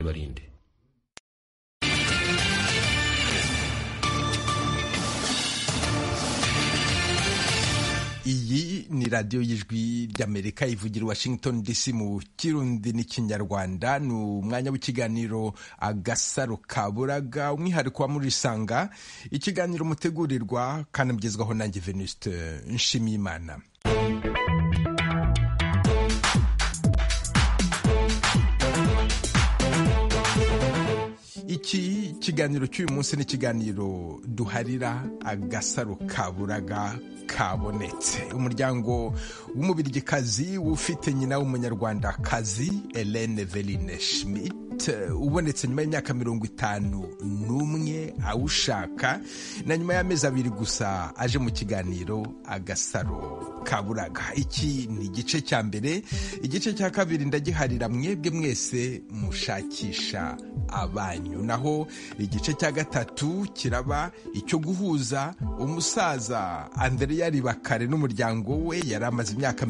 barinde. Iyi ni radiyo y'ijwi ry'Amerika ivugira Washington DC mu Kirundi n'Ikinyarwanda. Ni umwanya w'ikiganiro Agasaro Kaburaga, umwihariko wa Murisanga, ikiganiro mutegurirwa kandi mugezwaho nanjye Venuste Nshimiyimana. Iki kiganiro cy'uyu munsi ni ikiganiro duharira Agasaro Kaburaga kabonetse. Umuryango w'umubirigikazi ufite nyina w'umunyarwandakazi Hélène Veline Schmidt ubonetse nyuma y'imyaka 51 awushaka, na nyuma y'amezi 2 gusa aje mu kiganiro Agasaro Kaburaga. Iki ni igice cya mbere. Igice cya kabiri ndagiharira mwebwe mwese mushakisha abanyu, naho igice cya gatatu kiraba icyo guhuza umusaza Andrea Ribakare n'umuryango we yari amaze imyaka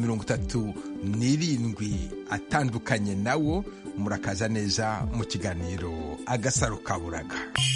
37 atandukanye nawo. Murakaza neza mu kiganiro Agasaro Kaburaga.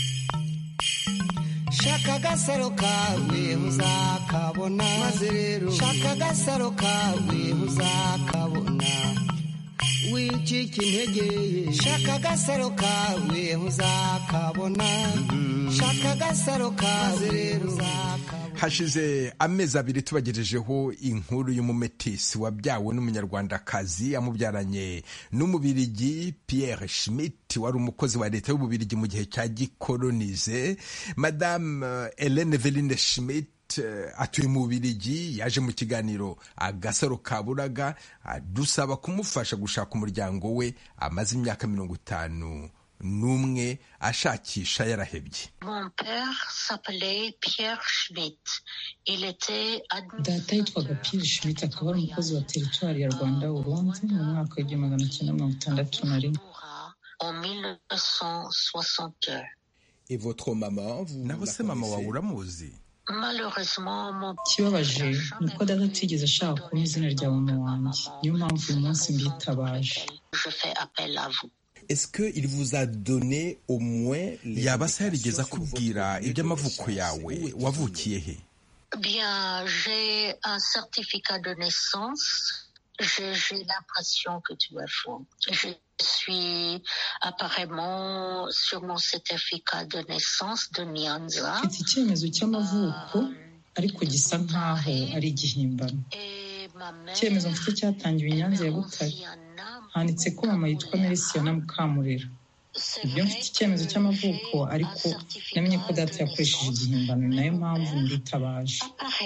Shaka agasaro kawe uzakabona, maze rero shaka agasaro kawe uzakabona, wicika intege. Shaka agasaro kawe uzakabona, shaka agasaro kawe rero uzakabona. Hashize amezi 2 tubagejejeho inkuru y'umumetisi wabyawe n'umunyarwandakazi amubyaranye n'umubirigi Pierre Schmidt, wari umukozi wa leta y'ububirigi mu gihe cya gikolonize. Madame Hélène Veline Schmidt atuye mu Bubirigi, yaje mu kiganiro Agasaro Kaburaga dusaba kumufasha gushaka umuryango we amaze imyaka 51 ashakisha yarahebye. Mon père s'appelait Pierre Schmidt. Il était data yitwaga Pierre Schmidt, akaba ari umukozi wa teritwari ya Rwanda Urundi mu mwaka wa 1961 en 1962. Et votre maman, naho se mama wawe uramuzi? Ikibabaje ni uko data atigeze ashaka kumpa izina rya mama wanjye, niyo mpamvu uyu munsi mbitabaje. Est-ce que il vous a donné au moins yaba se yarigeze akubwira iby'amavuko yawe? Wavukiye he? Bien, j'ai un certificat de naissance. J'ai l'impression que tu es faux. Je suis apparemment sur mon certificat de naissance de Nyanza. Mfite icyemezo cy'amavuko ariko gisa nkaho ari igihimbano. Icyemezo mfite cyatangiwe i Nyanza ya Butare, handitse ko mama yitwa Melisiana Mukamurera. Ibyo mfite icyemezo cy'amavuko ariko namenye ko data yakoresheje igihimbano, nayo mpamvu nditabaje.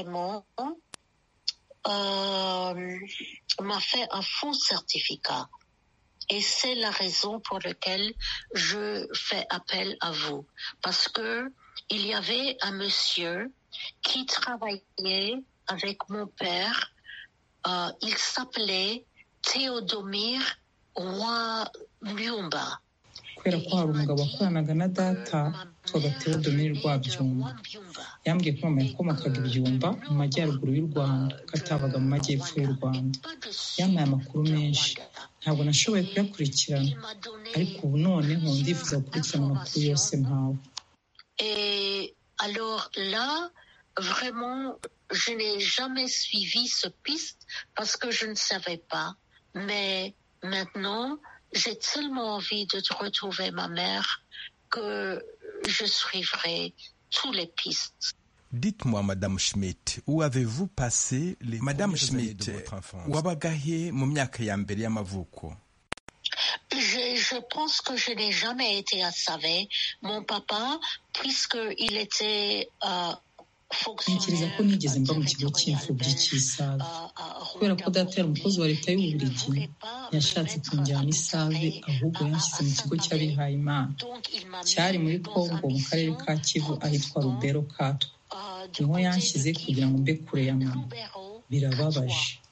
M'a fait un faux certificat et c'est la raison pour laquelle je fais appel à vous, parce que il y avait un monsieur qui travaillait avec mon père. Il s'appelait Théodomir Rwabyumba. Kubera ko hari umugabo wakoranaga na data twaga Théodomir Rwabyumba, yambwiye ko mama yakomokaga ibyumba mu majyaruguru y'u Rwanda, katabaga mu majyepfo y'u Rwanda. Yampaye amakuru menshi, ntabwo nashoboye kuyakurikirana, ariko ubu none ndifuza gukurikirana amakuru yose mpawe. Et alors là, vraiment, je n'ai jamais suivi ce piste parce que je ne savais pas. Mais maintenant, j'ai tellement envie de retrouver ma mère que je suivrai tous les pistes. Dites-moi, Madame Schmidt, où avez-vous passé les Madame Schmidt, wabaga he mu myaka ya mbere y'amavuko? Je pense que je n'ai jamais été à Save. Mon papa, puisqu'il était ntekereza ko nigeze mba mu kigo cy'imfubyi cy'Isave, kubera ko data yari umukozi wa leta y'Ububirigi. Yashatse kunjyana Isave, ahubwo yanshyize mu kigo cy'abihaye Imana cyari muri Kongo mu karere ka Kivu ahitwa Lubero Katwa. Niho yanshyize kugira ngo mbe kure ya mama. Birababaje.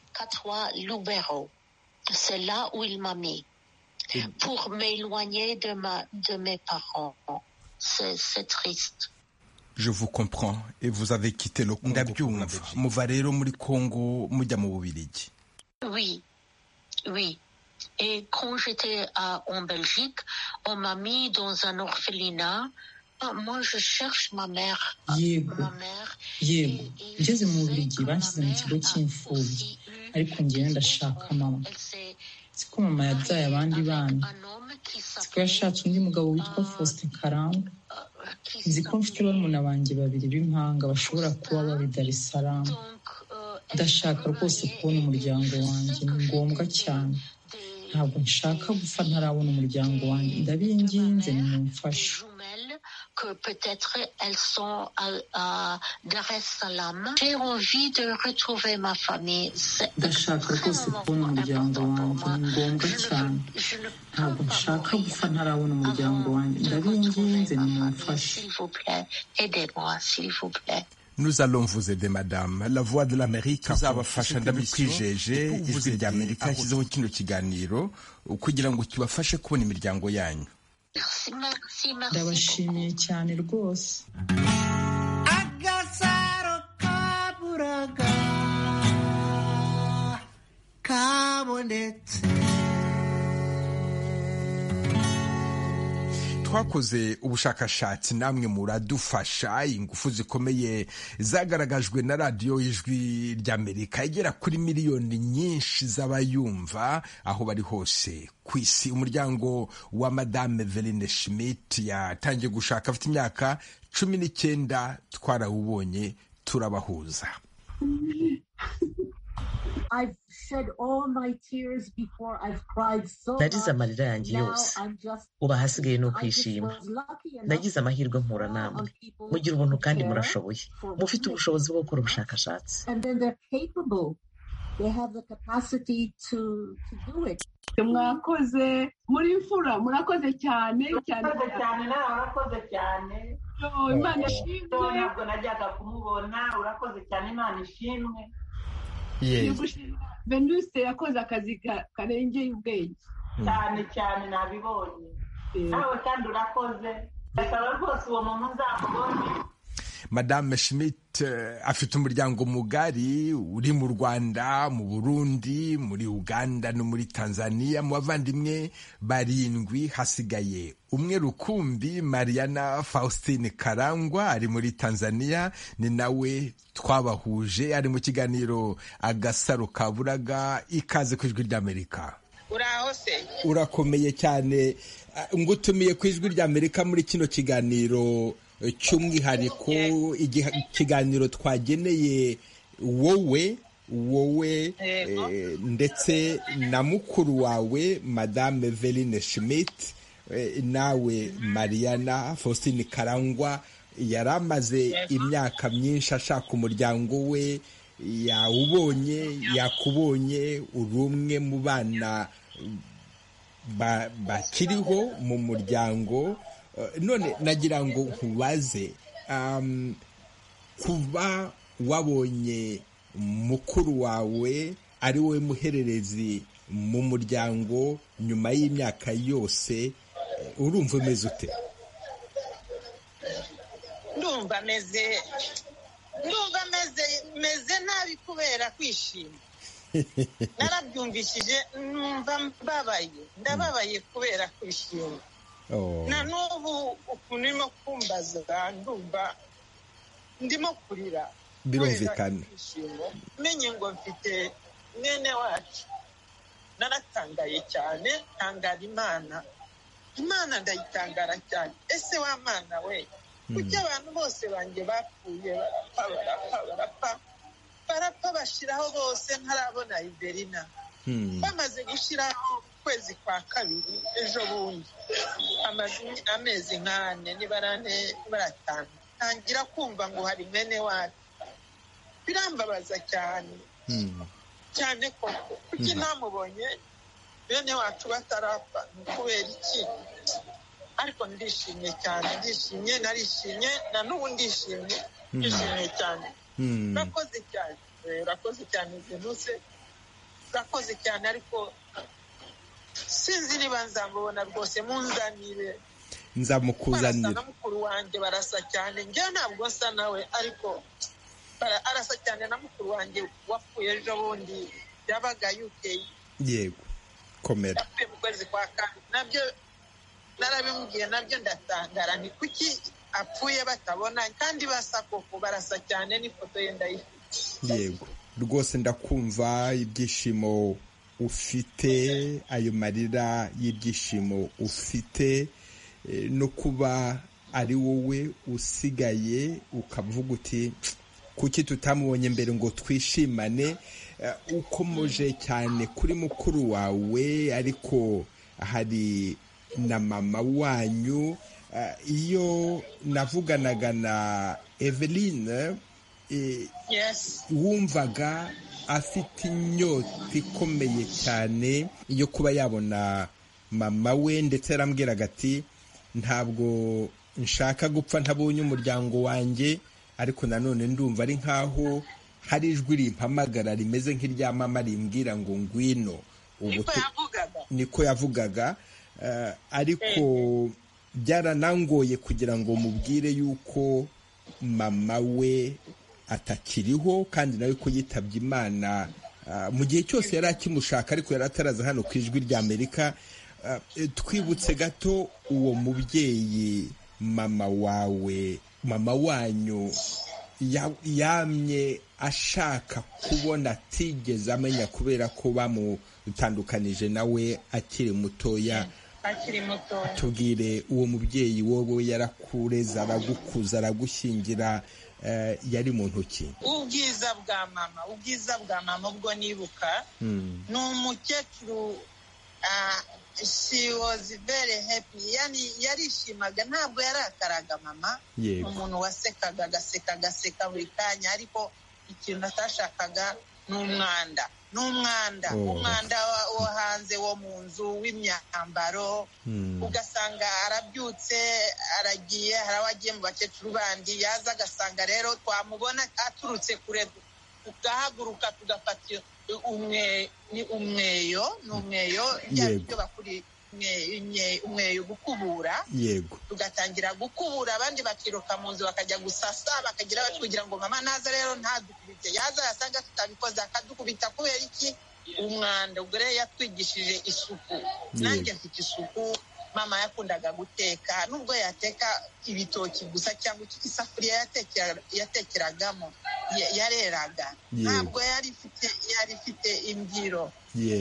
C'est là où il m'a mis pour m'éloigner de mes parents. C'est triste. Je vous comprends. Et vous avez quitté le Congo. Ndabyumva. Muva rero muri Congo mujya mu Bubirigi. Oui. Et quand j'étais en Belgique, on m'a mis dans un orphelinat. Moi, je cherche ma mère. yego ngeze mu Bubiligi banshyize mu kigo cy'imfubyi ariko njyewe ndashaka mama. Siko mama yabyaye abandi bana, siko yashatse undi mugabo witwa Faustin Karangwa. Nzi ko mfite barumuna banjye babiri b'impanga bashobora kuba bari Dar es Salaam. Ndashaka rwose kubona umuryango wanjye, ni ngombwa cyane. Ntabwo nshaka gupfa ntarabona umuryango wanjye, ndabinginze nimumfashe. Que peut-être elles sont à Dar es Salaam. J'ai envie de retrouver ma famille. Ndashaka rwose kubona umuryango wanjye, ni ngombwa cyane. Ntabwo nshaka gupfa ntarabona umuryango wanjye, ndabinginze nimumfashe. S'il vous plaît, aidez-moi, s'il vous plaît. Nous allons vous aider, madame. La voix de l'Amérique tuzabafasha, ndabikwijeje. Ijwi ry'Amerika yashyizeho kino kiganiro kugira ngo kibafashe kubona imiryango yanyu. Ndabashimiye cyane rwose. Agasaro kaburaga kabonetse. Twakoze ubushakashatsi namwe muradufasha. Ingufu zikomeye zagaragajwe na radiyo y'Ijwi ry'Amerika igera kuri miliyoni nyinshi z'abayumva aho bari hose ku isi. Umuryango wa Madame Veline Schmidt yatangiye gushaka afite imyaka 19. Twarawubonye turabahuza. Narize amarira yanjye yose, ubu hasigaye no kwishima. Nagize amahirwe mpura namwe, mugira ubuntu kandi murashoboye, mufite ubushobozi bwo gukora ubushakashatsi. Mwakoze muri mfura, murakoze cyane cyane cyane, nawe urakoze cyane. Imana ishimwe. Ntabwo najyaga kumubona, urakoze cyane, Imana ishimwe. Venuste yakoze akazi karengeye ubwenge cyane cyane, nabibonye. Nawe kandi urakoze, ndasaba rwose uwo muntu nzamubone. Madame Schmidt afite umuryango mugari uri mu Rwanda, mu Burundi, muri Uganda no muri Tanzania. Mu bavandimwe 7 hasigaye umwe rukumbi. Mariana Faustine Karangwa ari muri Tanzania, ni nawe twabahuje, ari mu kiganiro Agasaro Kaburaga. Ikaze ku Ijwi ry'Amerika. Uraho se? Urakomeye cyane. Ngutumiye ku Ijwi ry'Amerika muri kino kiganiro cy'umwihariko, ikiganiro twageneye wowe ndetse na mukuru wawe Madame Veline Schmidt. Nawe Mariana Faustine Karangwa yari amaze imyaka myinshi ashaka umuryango we, yawubonye, yakubonye, uri umwe mu bana bakiriho mu muryango. None nagira ngo nkubaze, kuba wabonye mukuru wawe ari wowe muhererezi mu muryango nyuma y'imyaka yose, urumva umeze ute? Ndumva meze nabi kubera kwishima. Narabyumvishije, numva ndababaye kubera kwishima. Na n'ubu ukuntu urimo kumbaza, ndumva ndimo kurira. Birumvikana. Menye ngo mfite mwene wacu, naratangaye cyane, tangara Imana ndayitangara cyane. Ese wa Mana we, kuki abantu bose banjye bapfuye, barapfa bashiraho bose, ntarabona Iberina. Bamaze gushiraho kwezi kwa kabiri, ejo bundi amezi 4 nibaratanu, ntangira kumva ngo hari mwene wacu. Birambabaza cyane cyane koko, kuki ntamubonye bene wacu batarapfa, kubera iki? Ariko ndishimye cyane, narishimye, na n'ubu ndishimye cyane. Urakoze cyane Venuse, urakoze cyane. Ariko sinzi niba nzamubona rwose, munzanire. Nzamukuzanira. Barasa na mukuru wanjye, barasa cyane. Njyewe ntabwo nsa nawe, ariko arasa cyane na mukuru wanjye wapfuye ejo bundi, yabaga UK. Yego. komera yapfuye mu kwezi kwa kane nabyo narabimubwiye nabyo ndatangara ni kuki apfuye batabona kandi basa koko barasa cyane n'ifoto ye ndayifite yego rwose ndakumva ibyishimo ufite ayo marira y'ibyishimo ufite no kuba ari wowe usigaye ukavuga uti kuki tutamubonye mbere ngo twishimane ukomoje cyane kuri mukuru wawe ariko hari na mama wanyu iyo navuganaga na Eveline wumvaga afite inyota ikomeye cyane yo kuba yabona mama we ndetse yarambwiraga ati ntabwo nshaka gupfa ntabonye umuryango wanjye ariko nanone ndumva ari nkaho hari ijwi rimpamagara rimeze nk'irya mama rimbwira ngo ngwino niko yavugaga ariko byaranangoye kugira ngo mubwire yuko mama we atakiriho kandi nawe ko yitabye Imana mu gihe cyose yari akimushaka ariko yari ataraza hano ku ijwi ry'Amerika. Twibutse gato uwo mubyeyi mama wawe mama wanyu yamye ashaka kubona atigeze amenya kubera ko bamutandukanije nawe akiri mutoya. Tubwire uwo mubyeyi wowe yarakureza aragukuza aragushyingira yari mu ntoki. ubwiza bwa mama ubwo nibuka ni umukecuru she was very happy yani yarishimaga ntabwo yarakaraga mama umuntu wasekaga agaseka buri kanya ariko ikintu atashakaga n'umwanda wo hanze wo mu nzu w'imyambaro ugasanga arabyutse aragiye hari abagiye mu bakecuru bandi yaza agasanga rero twamubona aturutse kure tugahaguruka tugafata umweyo byo bakuri umweyo gukubura tugatangira gukubura abandi bakiruka mu nzu bakajya gusasa bakagira kugira ngo mama naza rero ntadukubite yaza yasanga tutabikoze akadukubita kubera iki umwanda ubwo rero yatwigishije isuku nanjye mfite isuku mama yakundaga guteka nubwo yateka ibitoki gusa cyangwa isafuriya yatekeragamo yareraga ntabwo yari ifite imbyiro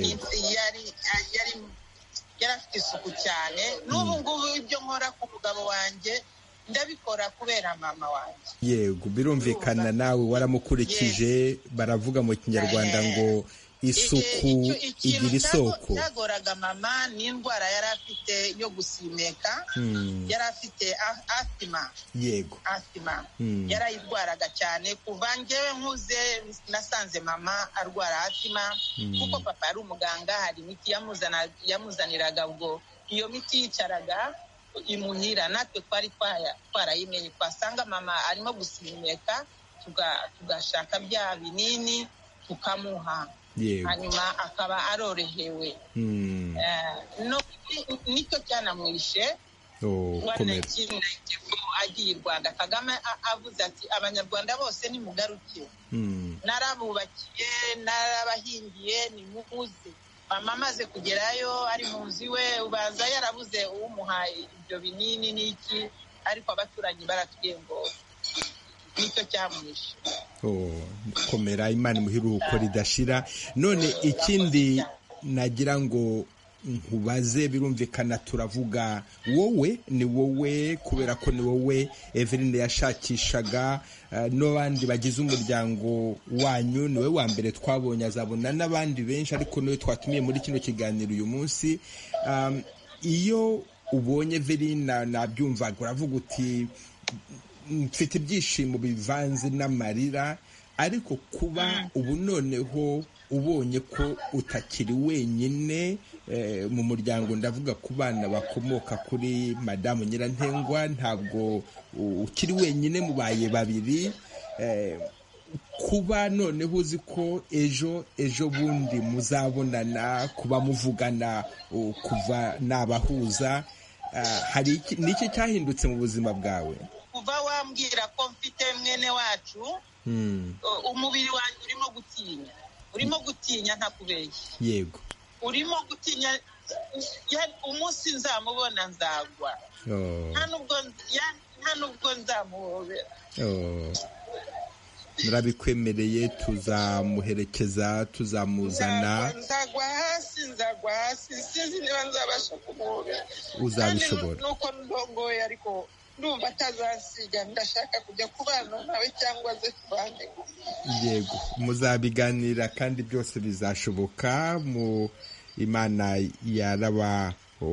yari afite isuku cyane n'ubu ngubu ibyo nkora ku mugabo wanjye ndabikora kubera mama wanjye. Yego birumvikana nawe waramukurikije baravuga mu kinyarwanda ngo isuku igira isoko. Cyagoraga mama ni indwara yari afite yo gusimeka yari afite asima. Yego asima yarayirwaraga cyane kuva njyewe nkuze nasanze mama arwara asima kuko papa ari umuganga hari imiti yamuzaniraga ubwo iyo miti yicaraga imuhira natwe twari twarayimenye twasanga mama arimo gusimeka tugashaka bya binini tukamuha hanyuma akaba arorohewe nicyo cyanamwishe agiye i Rwanda Kagame avuze ati abanyarwanda bose nimugaruke narabubakiye narabahingiye nimuze mama amaze kugerayo ari mu nzu iwe ubanza yarabuze uwumuhaye ibyo binini n'iki ariko abaturanyi baratubwiye ngo nicyo cyamwishe. Komera Imana imuhiruko ridashira. None ikindi nagira ngo nkubaze birumvikana turavuga wowe ni wowe kubera ko ni wowe Eveline yashakishaga n'abandi bagize umuryango wanyu niwe wa mbere twabonye azabona n'abandi benshi ariko niwe twatumiye muri kino kiganiro uyu munsi. Iyo ubonye Eveline nabyumvaga uravuga uti mfite ibyishimo bivanze n'amarira ariko kuba ubu noneho ubonye ko utakiri wenyine mu muryango ndavuga ku bana bakomoka kuri madamu Nyirantengwa ntabwo ukiri wenyine mubaye babiri kuba noneho uzi ko ejo bundi muzabonana kuba muvugana kuva nabahuza hari n'iki cyahindutse mu buzima bwawe kuva wambwira ko mfite mwene wacu umubiri wanjye urimo gutinya ntakubeshye. Yego urimo gutinya umunsi nzamubona nzagwa nta nubwo nzamuhobera. Murabikwemereye tuzamuherekeza tuzamuzana. Nzagwa hasi sinzi niba nzabasha kumuhobera. Uzabishobora. Nuko ndongoye ariko ndumva atazasiga, ndashaka kujya kubana nawe cyangwa ze kubane. Yego, muzabiganira kandi byose bizashoboka. Mu Imana yaraba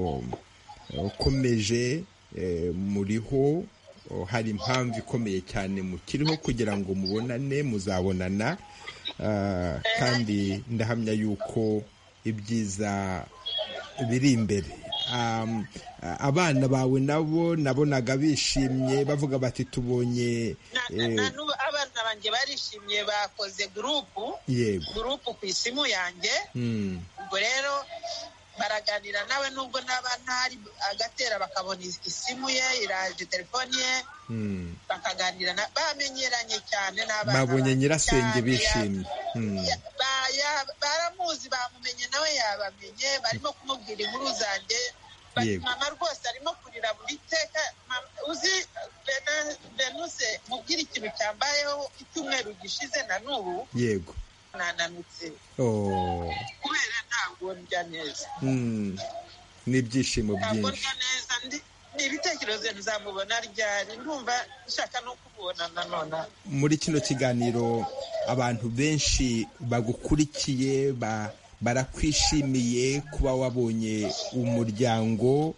ukomeje muriho, hari impamvu ikomeye cyane mukiriho kugira ngo mubonane, muzabonana, kandi ndahamya yuko ibyiza biri imbere. Abana bawe nabo nabonaga bishimye bavuga bati tubonye. Abana banjye barishimye, bakoze gurupu ku isimu yanjye. Ubwo rero baraganira nawe, nubwo n'abana hari agatera bakabona isimu ye iraje, telefoni ye, bakaganira, bamenyeranye cyane n'abana. Babonye nyirasenge bishimye. Baramuzi, bamumenye nawe yabamenye, barimo kumubwira inkuru zanjye. Mama rwose arimo kurira buri teka. Uzi Venuse, mubwira ikintu cyambayeho icyumweru gishize na n'ubu. Yego, nananutse kubera ntabwo ndya neza. N'ibyishimo byinshi. Ntabwo ndya neza, n'ibitekerezo nzamubona ryari, ndumva nshaka no kubona nanone. Muri kino kiganiro abantu benshi bagukurikiye barakwishimiye kuba wabonye umuryango.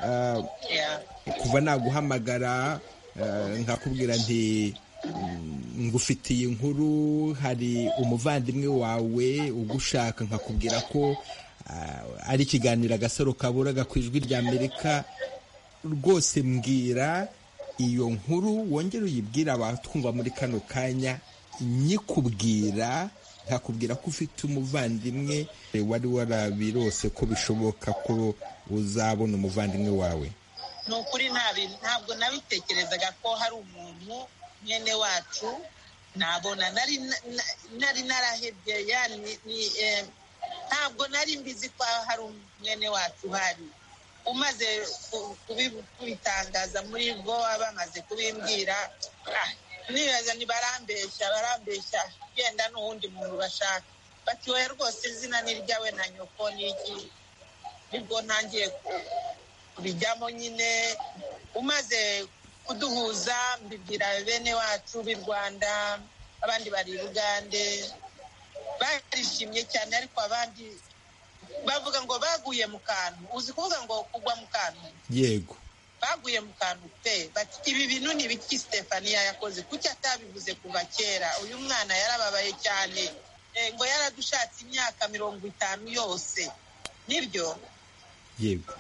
Kuva naguhamagara nkakubwira nti ngufitiye inkuru, hari umuvandimwe wawe ugushaka, nkakubwira ko ari ikiganiro Agasaro Kaburaga ku Ijwi ry'Amerika. Rwose mbwira iyo nkuru, wongere uyibwira abatwumva muri kano kanya. Nyikubwira nkakubwira ko ufite umuvandimwe, wari warabirose ko bishoboka ko uzabona umuvandimwe wawe. Ni ukuri ntabwo nabitekerezaga ko hari umuntu mwene wacu nabona. Nari narahebye, ntabwo nari mbizi ko hari umwene wacu uhari. Umaze kubitangaza muri bo, bamaze kubimbwira, nibaza barambeshya genda n'uwundi muntu bashaka. Bati wowe rwose izina ni ryawe na nyoko n'iki. Nibwo ntangiye kubijyamo nyine. Umaze kuduhuza mbibwira bene wacu b'i Rwanda, abandi bari Ugande, barishimye cyane, ariko abandi bavuga ngo baguye mu kantu. Uzi kuvuga ngo kugwa mu kantu? Yego, baguye mu kantu pe. Bati ibi bintu ni biki Stefania yakoze, kuki atabivuze kuva kera? Uyu mwana yarababaye cyane, ngo yaradushatse imyaka 50 yose. Nibyo? Yego.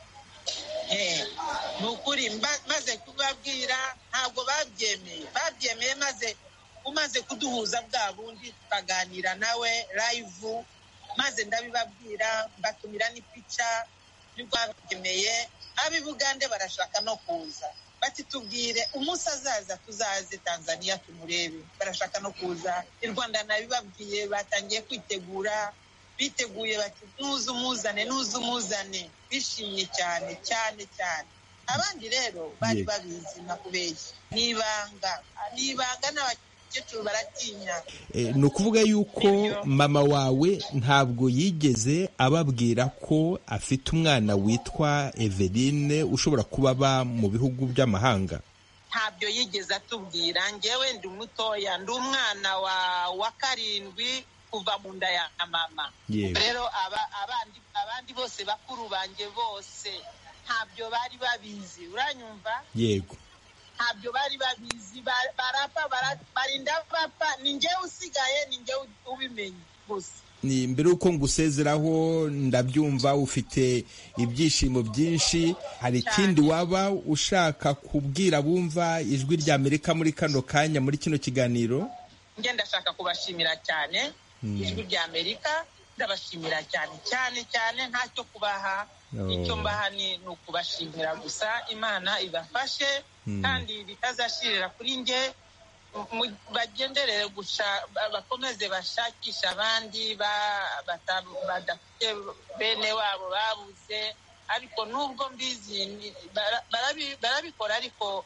Ni ukuri maze kubabwira ntabwo babyemeye. Maze umaze kuduhuza bwa bundi tukaganira nawe live, maze ndabibabwira, batumira n'ipica, nibwo babyemeye. Ab'i Bugande barashaka no kuza, bati tubwire umunsi azaza tuzaze Tanzania tumurebe. Barashaka no kuza i Rwanda, nabibabwiye, batangiye kwitegura, biteguye, bati ntuzumuzane. Bishimye cyane cyane cyane. Abandi rero bari babizi, nakubeshya, nibanga n'abakecuru baratinya. Ni ukuvuga yuko mama wawe ntabwo yigeze ababwira ko afite umwana witwa Eveline ushobora kuba aba mu bihugu by'amahanga? Ntabyo yigeze atubwira. Njyewe ndi mutoya, ndi umwana wa 7 kuva mu nda ya mama. Rero abandi bose bakuru banjye bose ntabyo bari babizi, uranyumva? Yego. Ntabyo bari babizi, barinda bapfa, ni njyewe usigaye, ni njyewe ubimenye gusa. Ni mbere uko ngusezeraho, ndabyumva ufite ibyishimo byinshi. Hari ikindi waba ushaka kubwira bumva Ijwi ry'Amerika muri kano kanya, muri kino kiganiro? Njye ndashaka kubashimira cyane Ijwi ry'Amerika, ndabashimira cyane, ntacyo kubaha. Icyo mbaha ni ukubashimira gusa. Imana ibafashe kandi bitazashirira kuri njye. bagenderere bakomeze bashakisha abandi badafite bene wabo babuze, ariko nubwo mbizi barabikora, ariko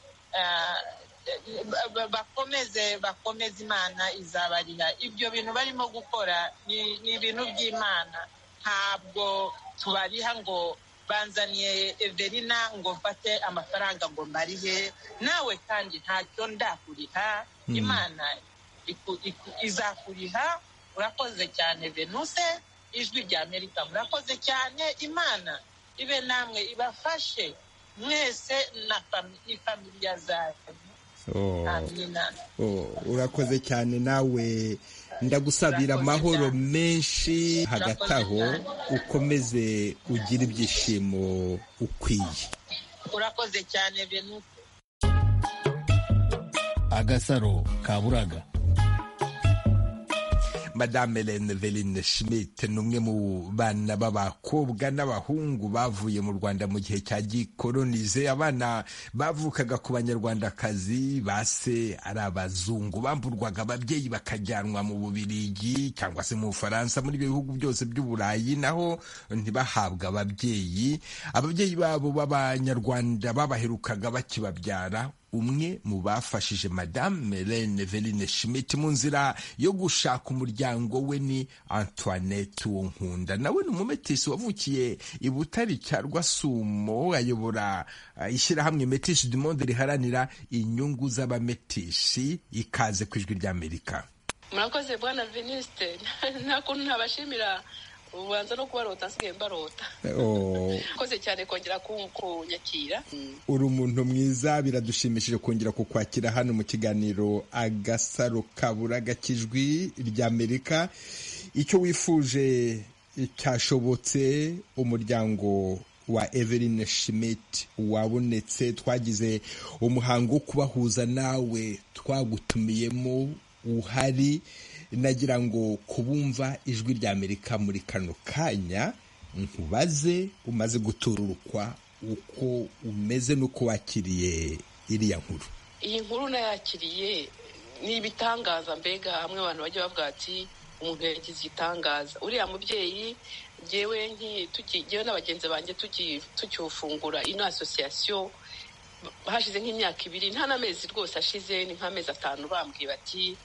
bakomeze Imana izabariha. Ibyo bintu barimo gukora ni ibintu by'Imana, ntabwo tubariha ngo banzaniye Everina ngo mfate amafaranga ngo mbarihe nawe, kandi ntacyo ndakuriha. Imana izakuriha. Urakoze cyane Venuse, Ijwi rya Amerika, murakoze cyane. Imana ibe namwe, ibafashe mwese na familia zanyu. Urakoze cyane nawe, ndagusabira amahoro menshi. Hagati aho ukomeze ugira ibyishimo ukwiye. Urakoze cyane Venuse. Agasaro kaburaga. Madame Hélène Veline Schmidt ni umwe mu bana b'abakobwa n'abahungu bavuye mu Rwanda mu gihe cya gikolonize. Abana bavukaga ku banyarwandakazi, base ari abazungu, bamburwaga ababyeyi bakajyanwa mu Bubiligi cyangwa se mu Bufaransa, muri ibyo bihugu byose by'Uburayi, naho ntibahabwa ababyeyi. Ababyeyi babo b'abanyarwanda babaherukaga bakibabyara. Umwe mu bafashije Madame Hélène Veline Schmidt mu nzira yo gushaka umuryango we ni Antoinette Uwonkunda. Nawe ni umumetisi wavukiye i Butare cya Rwasumo, ayobora ishyirahamwe Métis du Monde riharanira inyungu z'abametishi. Ikaze ku Ijwi ry'Amerika. Murakoze bwana Venuste, nta kuntu ntabashimira ubanza no kubarota nsigaye mbarota. Koze cyane kongera kunyakira. Uri umuntu mwiza, biradushimishije kongera kukwakira hano mu kiganiro Agasaro kaburaga k'Ijwi ry'Amerika. Icyo wifuje cyashobotse, umuryango wa Everine Schmidt wabonetse. Twagize umuhango wo kubahuza nawe, twagutumiyemo uhari. Nagira ngo kubumva Ijwi ry'Amerika muri kano kanya nkubaze, umaze gutururukwa, uko umeze n'uko wakiriye iriya nkuru. Iyi nkuru nayakiriye ni ibitangaza, mbega hamwe abantu bajya bavuga ati umuntu yagize igitangaza. Uriya mubyeyi jewe n'abagenzi banjye tukiufungura ino association hashize nk'imyaka 2, nta n'amezi rwose ashize, ni nk'amezi 5, bambwiye bati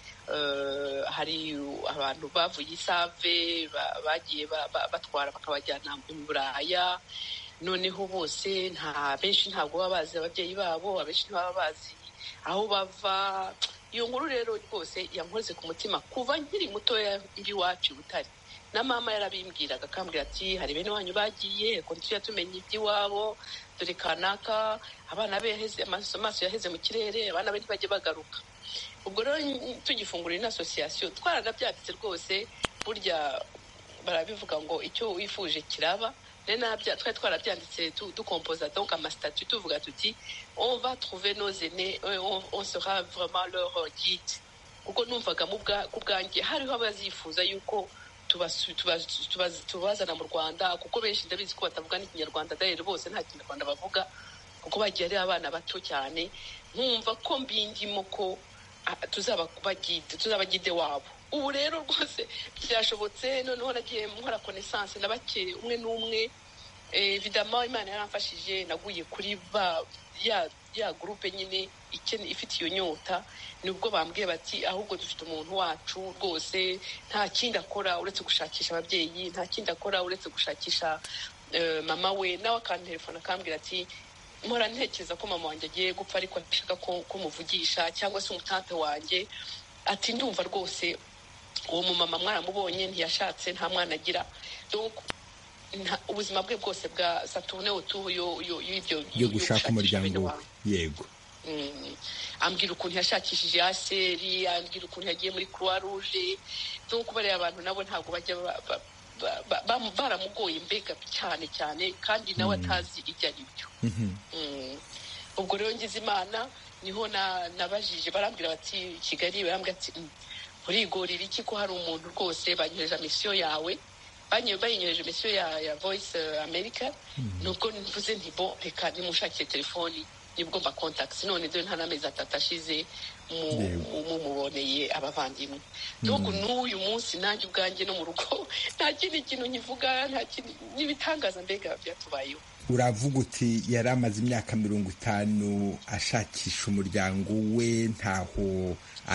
hari abantu bavuye Isave bagiye batwara bakabajyana mu Buraya, noneho bose benshi ntabwo baba bazi ababyeyi babo, abenshi ntibaba bazi aho bava. Iyo nkuru rero rwose yankoze ku mutima kuva nkiri mutoya ndi wacu Butare, na mama yarabimbwiraga akambwira ati hari bene wanyu bagiye ko ntujya tumenya iby'iwabo, dore kanaka abana be yaheze amaso yaheze mu kirere, abana be ntibajye bagaruka. Ubwo rero tugifungura ino association twaragabyanditse rwose, burya barabivuga ngo icyo wifuje kiraba. Twari twarabyanditse dukompoza donc amastatut, tuvuga tuti on va trouver nos aînés, on sera vraiment leur guide. Kuko numvaga ku bwanjye hariho abazifuza yuko tubazana mu Rwanda, kuko benshi ndabizi ko batavuga n'ikinyarwanda, d'ailleurs bose nta kinyarwanda bavuga, kuko bagiye ari abana bato cyane. Nkumva ko mbindimo ko tuzabagide wabo. Ubu rero rwose byashobotse, noneho nagiye nkora connaissance na bake umwe n'umwe. Évidemment Imana yaramfashije, naguye kuri ya groupe nyine ifite iyo nyota. Nubwo bambwiye bati ahubwo dufite umuntu wacu rwose, nta kindi akora uretse gushakisha ababyeyi, nta kindi akora uretse gushakisha mama we. Nawe akantelefona akambwira ati mpora ntekereza ko mama wanjye agiye gupfa, ariko ashaka ko muvugisha, cyangwa se umutante wanjye. Ati ndumva rwose uwo mumama mwaramubonye, ntiyashatse, nta mwana agira, donc ubuzima bwe bwose bwa satune utuyo yo gushaka umuryango. Yego. Ambwira ukuntu yashakishije aseri, ambwira ukuntu yagiye muri Croix Rouge, donc bari abantu nabo ntabwo bajya baramugoye mbega cyane cyane, kandi nawe atazi ijya aribyo. Ubwo rero ngize Imana, niho nabajije, barambwira bati Kigali, barambwira ati urigorira iki ko hari umuntu rwose banyoheje mission yawe, bayinyoheje mission ya Voice America. Nubwo mvuze nti bo reka nimushakire telefoni nibwo mba contacts none dore nta n'amezi 3 ashize muboneye abavandimwe donc n'uyu munsi nanjye ubwanjye no mu rugo nta kindi kintu nkivuga, nta kindi n'ibitangaza mbega byatubayeho. Uravuga uti yari amaze imyaka 50 ashakisha umuryango we, ntaho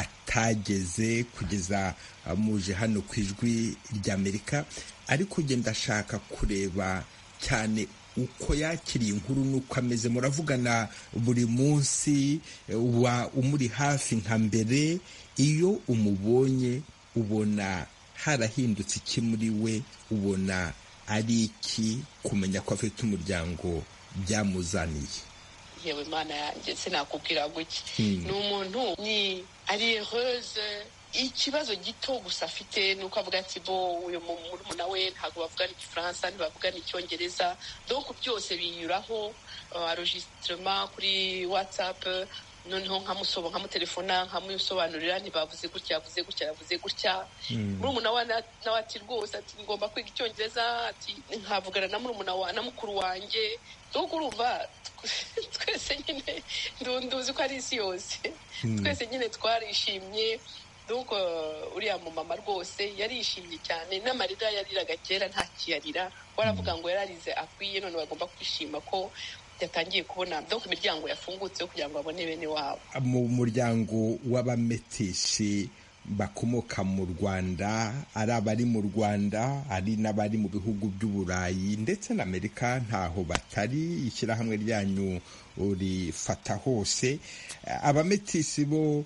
atageze kugeza muje hano ku Ijwi ry'Amerika, ariko ugenda ashaka kureba cyane uko yakiriye inkuru n'uko ameze. Muravugana buri munsi, uba umuri hafi nka mbere. Iyo umubonye ubona harahindutse iki muri we? Ubona ari iki kumenya ko afite umuryango byamuzaniye? Yewe Mana yanjye sinakubwira guki. Ni umuntu ni ari heureuse. Ikibazo gito gusa afite nuko avuga ati bo uyu murumuna we ntabwo bavuga igifaransa, ntibavuga n'icyongereza, donc byose binyuraho enregistrement kuri WhatsApp, noneho nkamutelefona nkamusobanurira ntibavuze gutya, yavuze gutya, yavuze gutya. Murumuna wa nawe ati rwose ati ngomba kwiga icyongereza, ati nkavugana na murumuna wa na mukuru wanjye. Donc urumva twese nyine nduzi ko ari isi yose, twese nyine twarishimye. Donc uriya mu mama rwose yarishimye cyane, n'amarira yariraga kera ntakiyarira. Waravuga ngo yararize akwiye, none bagomba kwishima ko yatangiye kubona donc imiryango yafungutse kugira ngo abone bene wabo. Mu muryango w'abametishi bakomoka mu Rwanda, ari abari mu Rwanda, ari n'abari mu bihugu by'Uburayi ndetse na Amerika, ntaho batari. Ishyirahamwe ryanyu urifata hose. Abametisi bo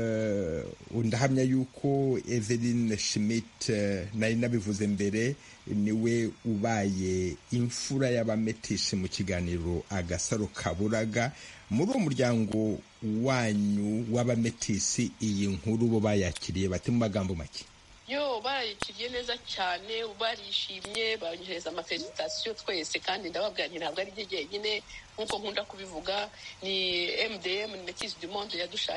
ndahamya yuko Eveline Schmidt nari nabivuze mbere, niwe ubaye imfura y'abametishi mu kiganiro Agasaro Kaburaga. Muri uwo muryango wanyu w'abametisi iyi nkuru bo bayakiriye bate mu magambo make? Yo barayikiriye neza cyane, barishimye, banyohereza amafelicitation twese, kandi ndababwira nti ntabwo ari jye nyine nkuko nkunda kubivuga, ni MDM ni Métis du Monde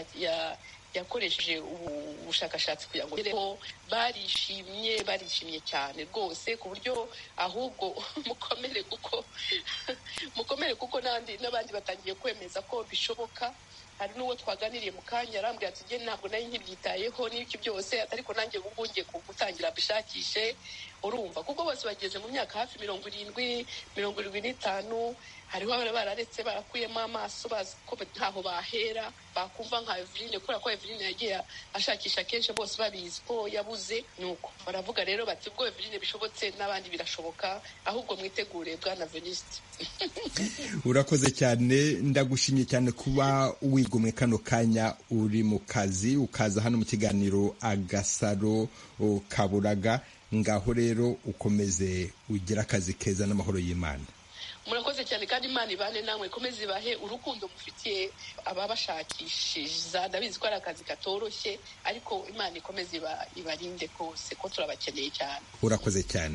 yakoresheje ubushakashatsi kugira ngo bereho. Barishimye cyane rwose, ku buryo ahubwo mukomere kuko n'abandi batangiye kwemeza ko bishoboka. Hari n'uwo twaganiriye mu kanya arambwira ati njye ntabwo nari nkibyitayeho n'iki byose, ariko nanjye ubu ngiye gutangira bishakishe. Urumva kuko bose bageze mu myaka hafi 70-75, hariho abari bararetse barakuyemo amaso bazi ko ntaho bahera, bakumva nka Eveline, kubera ko Eveline yagiye ashakisha kenshi bose babizi ko yabuze. Nuko baravuga rero bati ubwo Eveline bishobotse n'abandi birashoboka, ahubwo mwitegure bwana Veniste. Urakoze cyane, ndagushimye cyane kuba wigomwe kano kanya uri mu kazi ukaza hano mu kiganiro Agasaro Kaburaga. Ngaho rero ukomeze ugira akazi keza n'amahoro y'Imana. Murakoze cyane, kandi Imana ibane namwe, ikomeze ibahe urukundo mufitiye ababashakishiza. Ndabizi ko ari akazi katoroshye, ariko Imana ikomeze ibarinde kose, ko turabakeneye cyane. Urakoze cyane.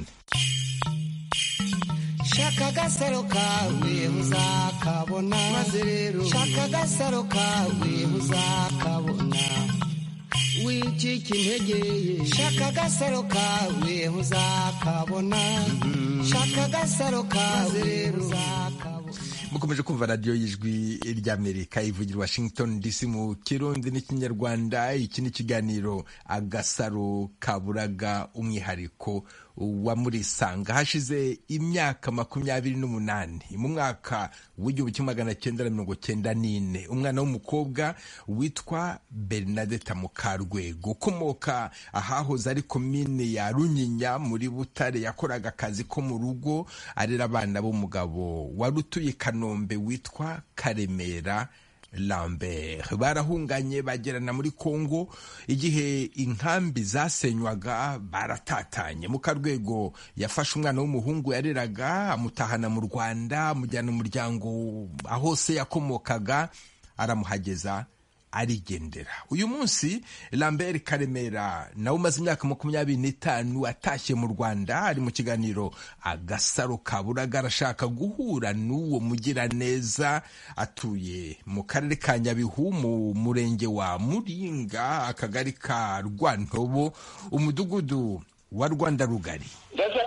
Shaka agasaro kawe uzakabona, maze rero shaka agasaro kawe uzakabona, wicika intege. Shaka agasaro kawe uzakabona, shaka agasaro kawe uzakabona. Mukomeje kumva radiyo y'Ijwi ry'Amerika ivugira Washington DC mu Kirundi n'Ikinyarwanda. Iki ni ikiganiro Agasaro Kaburaga, umwihariko wa Murisanga. Hashize imyaka 28 mu mwaka w'1994 umwana w'umukobwa witwa Bernadette Mukarwego, ukomoka ahahoze ari komine ya Runyinya muri Butare, yakoraga akazi ko mu rugo arera abana b'umugabo wari utuye Kanombe witwa Karemera Lambert. Barahunganye bagerana muri Kongo, igihe inkambi zasenywaga baratatanye. Mukarwego yafashe umwana w'umuhungu yareraga amutahana mu Rwanda, amujyana umuryango ahose yakomokaga, aramuhageza arigendera. Uyu munsi Lambert Karemera nawe umaze imyaka 25 atashye mu Rwanda, ari mu kiganiro Agasaro Kaburaga. Arashaka guhura n'uwo mugiraneza, atuye mu karere ka Nyabihu mu murenge wa Muringa, akagari ka Rwantobo, umudugudu wa Rwanda Rugari. Ndashaka kukubwira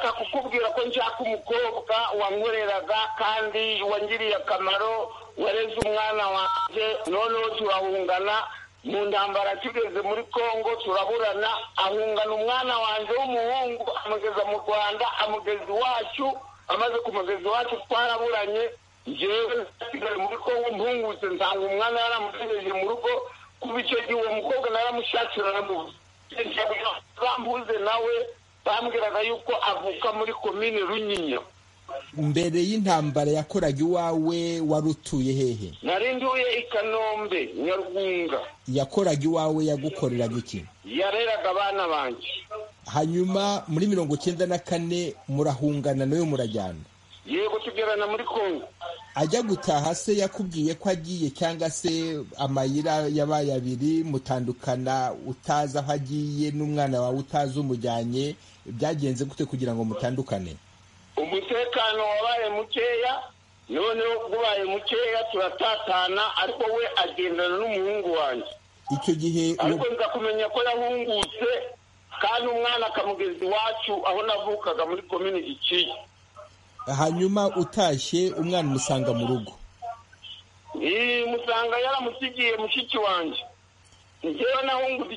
ndakubwira ko nshaka umukobwa wankoreraga kandi wangiriye akamaro wareze umwana wanjye noneho turahungana mu ntambara tugeze muri Kongo turaburana ahungana umwana wanjye w'umuhungu amugeza mu Rwanda amugeza iwacu amaze kumugeza iwacu twaraburanye njyewe nasigaye muri Kongo mpungutse nsanga umwana yaramutegereje mu rugo kuba icyo gihe uwo mukobwa naramushakira namubuze bambuze nawe bambwiraga yuko avuka muri komine Runyinya. Mbere y'intambara yakoraga iwawe wari utuye hehe? Nari nduye i Kanombe Nyarwunga. Yakoraga iwawe yagukoreraga iki? Yareraga abana banjye. Hanyuma muri 94 murahungana nayo murajyana? Yego tugerana muri Kongo. Ajya gutaha se yakubwiye ko agiye cyangwa se amayira yabaye abiri mutandukana utazi aho agiye n'umwana wawe utazi umujyanye byagenze gute kugira ngo mutandukane? Umutekano wabaye mukeya noneho kubaye mukeya turatatana ariko we agendana n'umuhungu wanjye. Icyo gihe ariko nza kumenya ko yahungutse kandi umwana akamugeza iwacu aho navukaga muri komine Giciye. Hanyuma utashye umwana umusanga mu rugo? Musanga yaramusigiye mushiki wanjye. Njyewe nahungutse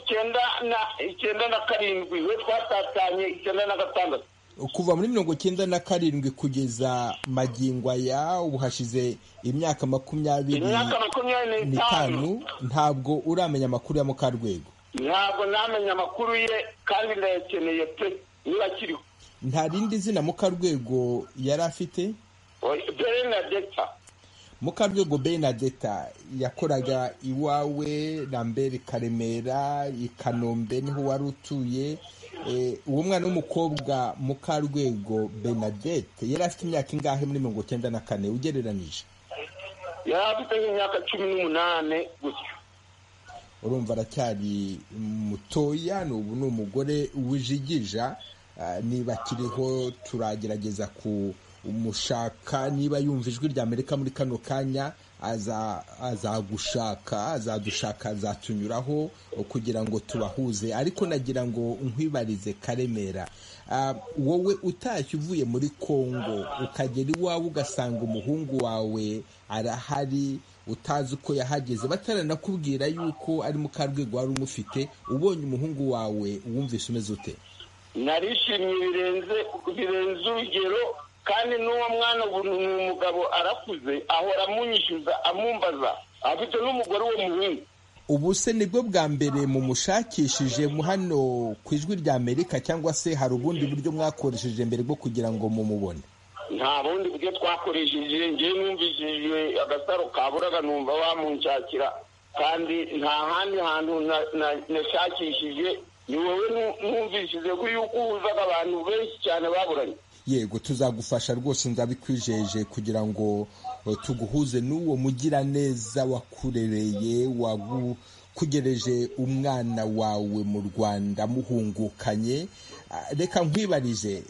97 we twatatanye 96. Kuva muri 97 kugeza magingo aya ubu hashize imyaka 25 ntabwo uramenya amakuru ya Mukarwego? Ntabwo namenya amakuru ye kandi ndayakeneye pe niba kiriho. Nta rindi zina Mukarwego yari afite? Bernadetta. Mukarwego Bernadetta yakoraga iwawe Lambert Karemera i Kanombe niho wari utuye. Uwo mwana w'umukobwa Mukarwego Bernadette yari afite imyaka ingahe muri 94 ugereranije? Yari afite imyaka 18 gutyo. Urumva aracyari mutoya n'ubu ni umugore wijigija. Niba kiriho turagerageza umushaka niba yumva ijwi rya Amerika muri kano kanya azadushaka azatunyuraho kugira ngo tubahuze. Ariko nagira ngo nkwibarize Karemera, wowe utashye uvuye muri Kongo ukagera iwawe ugasanga umuhungu wawe arahari utazi uko yahageze bataranakubwira yuko ari Mukarwego wari umufite, ubonye umuhungu wawe wumvise umeze ute? Narishimye birenze urugero kandi n'uwo mwana ubu ni umugabo arakuze ahora amunyishyuza amumbaza afite n'umugore wo muhungu. Ubu se nibwo bwa mbere mumushakishije hano ku ijwi rya Amerika cyangwa se hari ubundi buryo mwakoresheje mbere bwo kugira ngo mumubone? Nta bundi buryo twakoresheje, njye numvishije agasaro kaburaga numva bamunshakira kandi nta handi hantu nashakishije. Ni wowe numvishije ko yuko uhuzaga abantu benshi cyane baburanye. Yego tuzagufasha rwose nzabikwijeje kugira ngo tuguhuze n'uwo mugira neza wakurereye wagukugereje umwana wawe mu Rwanda muhungukanye. Reka nkwibarize,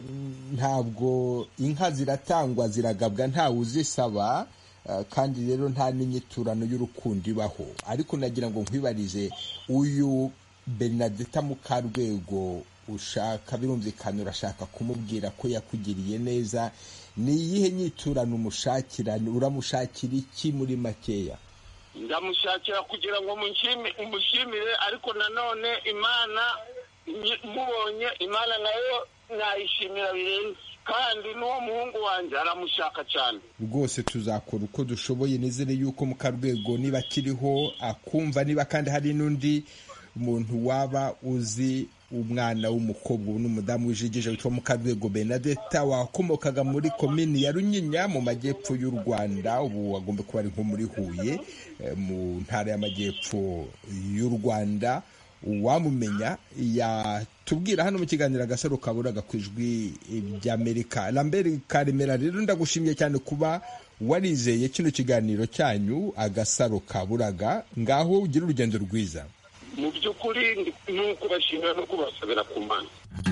ntabwo inka ziratangwa ziragabwa ntawe uzisaba kandi rero nta n'inyiturano y'urukundo ibaho, ariko nagira ngo nkwibarize uyu Bernadetta Mukarwego ushaka birumvikana urashaka kumubwira ko yakugiriye neza, ni iyihe nyiturano umushakira? Uramushakira iki muri makeya? Ndamushakira kugira ngo umushimire ariko nanone Imana mubonye Imana nayo nayishimira birenze kandi n'uwo muhungu wanjye aramushaka cyane. Rwose tuzakora uko dushoboye, nizere yuko Mukarwego niba kiriho akumva, niba kandi hari n'undi umuntu waba uzi umwana w'umukobwa n'umudamu wijigije witwa Mukarwego Bernadetta wakomokaga muri komini ya Runyinya mu majyepfo y'u Rwanda, ubu wagomba kuba ari nko muri Huye mu ntara y'amajyepfo y'u Rwanda, uwamumenya yatubwira hano mu kiganiro Agasaro Kaburaga ku ijwi ry'Amerika. Lambert Karemera, rero ndagushimiye cyane kuba warizeye kino kiganiro cyanyu Agasaro Kaburaga. Ngaho ugira urugendo rwiza. Mu by'ukuri ni kubashimira no kubasabira ku Mana.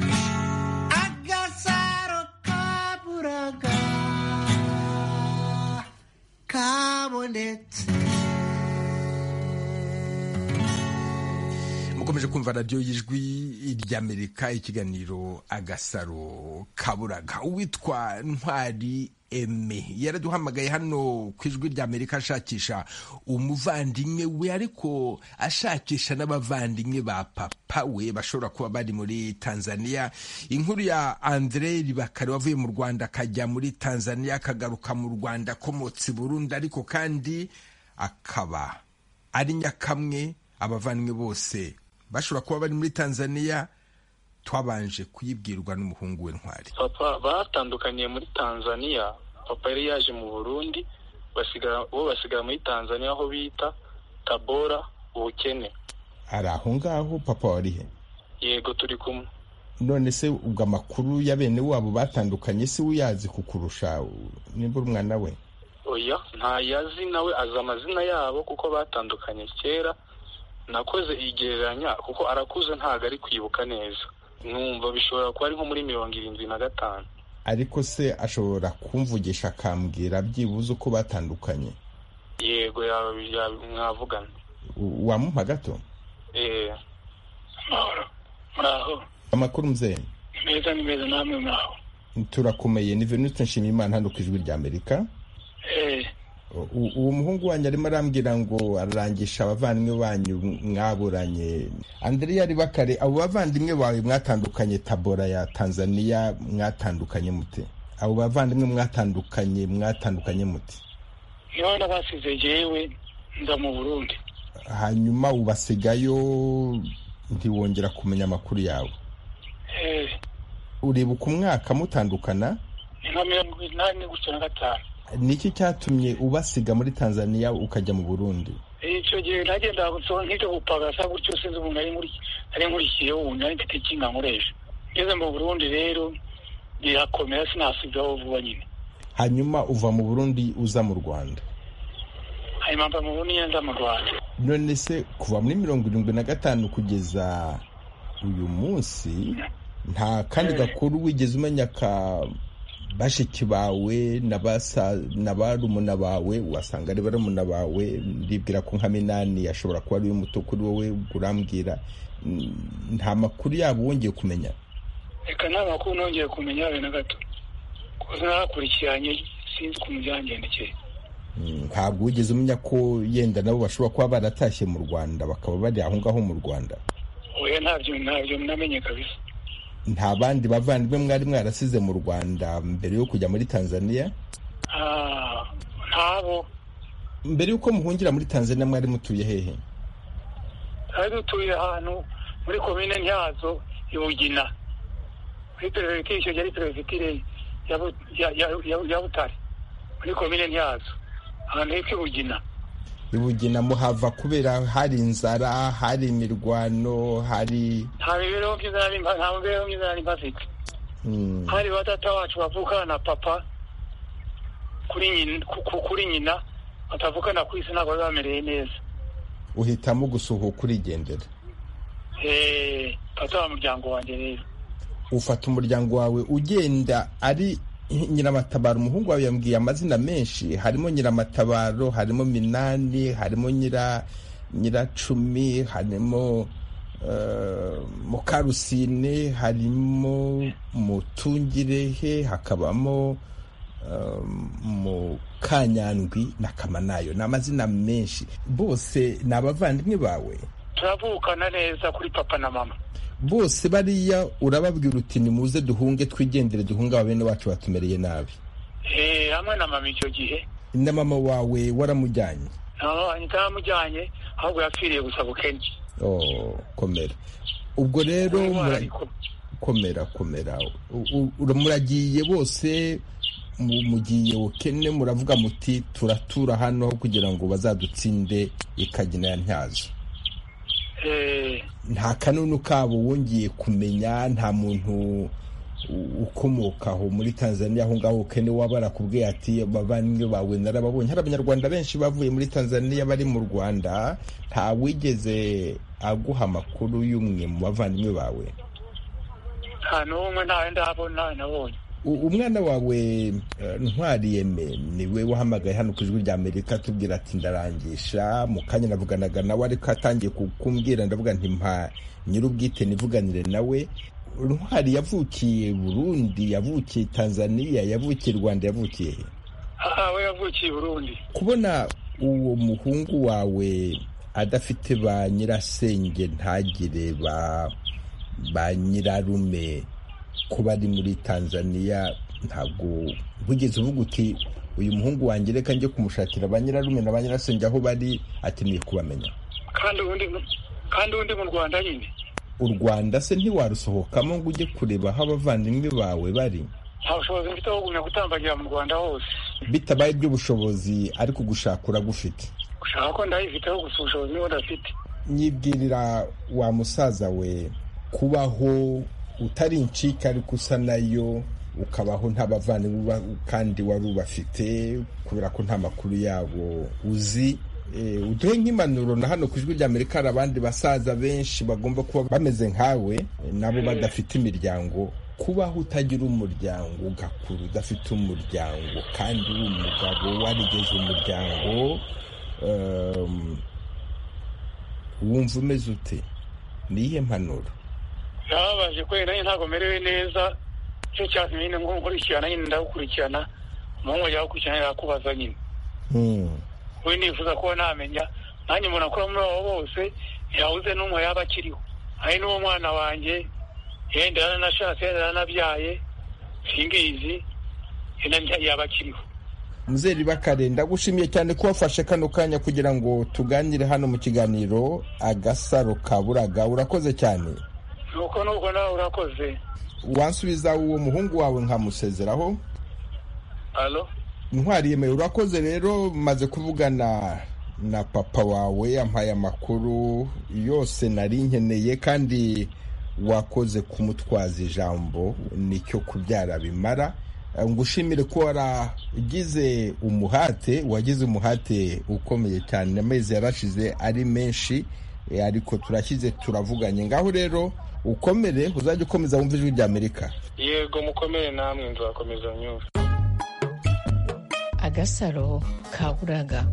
Agasaro Kaburaga kabonetse. mukomeje kumva radiyo y'ijwi ry'Amerika, ikiganiro Agasaro Kaburaga. Uwitwa Ntwari Aime yaraduhamagaye hano ku ijwi ry'Amerika ashakisha umuvandimwe we, ariko ashakisha n'abavandimwe ba papa we bashobora kuba bari muri Tanzania. Inkuru ya Andre Ribakare wavuye mu Rwanda akajya muri Tanzania akagaruka mu Rwanda akomotse i Burundi, ariko kandi akaba ari nyakamwe. Abavandimwe bose bashobora kuba bari muri Tanzania. Twabanje kuyibwirwa n'umuhungu we Ntwari. Papa batandukaniye muri Tanzania. Papa yari yaje mu Burundi, basigara muri Tanzania aho bita Tabora Ubukene. Ari aho ngaho papa warihe? Yego, turi kumwe. None se ubwo amakuru ya bene wabo batandukanye si uyazi kukurusha nimba umwana we? Oya, ntayazi, nawe azi amazina yabo kuko batandukanye kera. Nakoze igereranya kuko arakuze ntago ari kwibuka neza. Numva bishobora kuba ari nko muri 75. Ariko se ashobora kumvugisha akambwira byibuze uko batandukanye? Yego, mwavugana. Wamumpa gato? Muraho. Amakuru mzee? Ni meza namwe muraho. Turakomeye. Ni Venuste Nshimiyimana hano ku ijwi ry'Amerika. Uwo muhungu wanyu arimo arambwira ngo ararangisha abavandimwe banyu mwaburanye. Andrea Ribakare, abo bavandimwe bawe mwatandukanye Tabora ya Tanzania mwatandukanye mute? Abo bavandimwe mwatandukanye mute? Niba basize jewe nda mu Burundi. Hanyuma ubasigayo ntiwongera kumenya amakuru yawe. Uribuka umwaka mutandukana? Ni 1985. Niki cyatumye ubasiga muri Tanzania ukajya mu Burundi? Icyo gihe nagenda gusonga nk'icyo gupagasa gutyo, sinzi umuntu ari nkurikiye umuntu ari mfite kinga nkoresha. Ngeze mu Burundi rero birakomera, sinasigaho vuba nyine. Hanyuma uva mu Burundi uza mu Rwanda? Hanyuma mva mu Burundi nza mu Rwanda. None se kuva muri 75 kugeza uyu munsi nta kandi gakuru wigeze umenya ka bashiki bawe na barumuna bawe? Wasanga ari barumuna bawe, ndibwira ko nka Minani ashobora kuba ari muto kuri wowe, urambwira nta makuru yabo wongeye kumenya? Reka nta makuru nongeye kumenya habe na gato, kuko nakurikiranye sinzi ku mujyangendekeye. Ntabwo wigeze umenya ko yenda nabo bashobora kuba baratashye mu Rwanda bakaba bari aho ngaho mu Rwanda? Oya, ntabyo namenye kabisa. Nta bandi bavandimwe mwari mwarasize mu Rwanda mbere yo kujya muri Tanzania? Ntabo. Mbere yuko muhungira muri Tanzania mwari mutuye hehe? Twari dutuye ahantu muri komine Ntyazo Ibugina, muri perefegitura yari perefegitura ya Butare, muri komine Ntyazo ahantu hitwa Ibugina. Ibugina muhava kubera hari inzara, hari imirwano, hari nta mibereho myiza nari mbafite. Hari batata wacu bavukana na papa kuri nyina batavukana ku isi, ntabwo bamereye neza. Uhitamo gusuhuka urigendera? Fata umuryango wanjye rero. Ufata umuryango wawe ugenda. Ari Nyiramatabaro, umuhungu wawe yambwiye amazina menshi, harimo Nyiramatabaro, harimo Minani, harimo Nyiracumi, harimo Mukarusine, harimo Mutungirehe, hakabamo Mukanyandwi na Kamanayo. Ni amazina menshi. Bose ni abavandimwe bawe? Turavukana neza kuri papa na mama. Bose bariya urababwira uti nimuze duhunge, twigendere, duhunga abene wacu batumereye nabi? Hamwe na mama icyo gihe. Na mama wawe waramujyanye? Ntaramujyanye, ahubwo yapfiriye gusa Bukene. Komera. Ubwo rero komera. Muragiye bose, mugiye Bukene, muravuga muti turatura hano kugira ngo bazadutsinde Ikagina ya Ntyazo. Nta kanunu kabo wongeye kumenya? Nta muntu ukomokaho muri Tanzania aho ngaho Bukene waba barakubwiye ati abavandimwe bawe narababonye? Hari abanyarwanda benshi bavuye muri Tanzania bari mu Rwanda, nta wigeze aguha amakuru y'umwe mu bavandimwe bawe? Nta n'umwe, ntawe ndabona, nabonye. umwana wawe Ntwari Aime niwe wahamagaye hano ku ijwi rya Amerika tubwira ati ndarangisha, mu kanya navuganaga nawe ariko atangiye kukumbwira ndavuga nti mpa nyir'ubwite nivuganire nawe. Ntwari yavukiye Burundi, yavukiye Tanzania, yavukiye Rwanda, yavukiye he? we yavukiye Burundi. Kubona uwo muhungu wawe adafite ba nyirasenge ntagire ba nyirarume kuba ari muri Tanzania, ntabwo wigeze uvuga uti uyu muhungu wanjye reka njye kumushakira ba nyirarume na ba nyirasenge aho bari, akeneye kubamenya? kandi undi mu Rwanda nyine. U Rwanda se ntiwarusohokamo ngo ujye kureba aho abavandimwe bawe bari? nta bushobozi mfite bwo kugumya gutambagira mu Rwanda hose. Bitabaye iby'ubushobozi ariko gushaka uragufite? gushaka ko ndabifiteho, gusa ubushobozi nibo ndafite. Nyibwirira wa musaza we, kubaho utari incika ariko usa nayo, ukabaho nta bavandimwe kandi wari ubafite kubera ko nta makuru yabo uzi. Uduhe nk'impanuro, na hano ku ijwi rya Amerika hari abandi basaza benshi bagomba kuba bameze nkawe, nabo badafite imiryango. Kubaho utagira umuryango, ugakura udafite umuryango kandi uri umugabo warigeze umuryango, wumva umeze ute? Niyihe mpanuro? Yababaje kwera nyine, ntabwo merewe neza, cyo cyatumye nyine nkurikirana, nyine ndagukurikirana, umuhungu yagukurikirana yakubaza nyine. we nifuza kuba namenya, nanjye mbona ko muri abo bose ntiyabuze n'umwe yaba akiriho. hari n'uwo mwana wanjye yenda yaranashatse, yenda yaranabyaye, singizi yaba akiriho. Muzeri Bakare, ndagushimiye cyane ko wafashe kano kanya kugira ngo tuganire hano mu kiganiro Agasaro Kaburaga. Urakoze cyane. nuko nawe urakoze. Wansubiza uwo muhungu wawe nkamusezeraho? Allo? Ntwari Aime, urakoze rero. Maze kuvugana na papa wawe, yampaye amakuru yose nari nkeneye, kandi wakoze kumutwaza ijambo, nicyo kubyara bimara. Ngushimire ko wagize umuhate ukomeye cyane. Amezi yarashize ari menshi, ariko turashyize turavuganye. Ngaho rero ukomere, uzajya ukomeza wumva ijwi rya Amerika. Yego mukomere namwe, nzakomeza nyumva. Agasaro Kaburaga.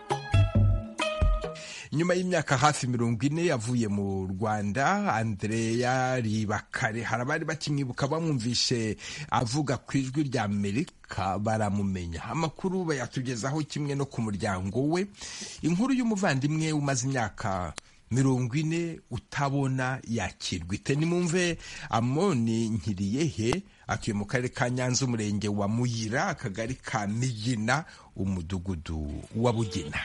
Nyuma y'imyaka hafi 40 yavuye mu Rwanda, Andrea Ribakare, harabari bakimwibuka bamwumvishe avuga ku ijwi rya Amerika baramumenya. Amakuru bayatugezaho kimwe no ku muryango we. Inkuru y'umuvandimwe umaze imyaka 40 utabona yakirwa ite? Nimumve Amoni Nkiriyehe, atuye mu karere ka Nyanza, umurenge wa Muyira, akagari ka Migina, umudugudu wa Bugina.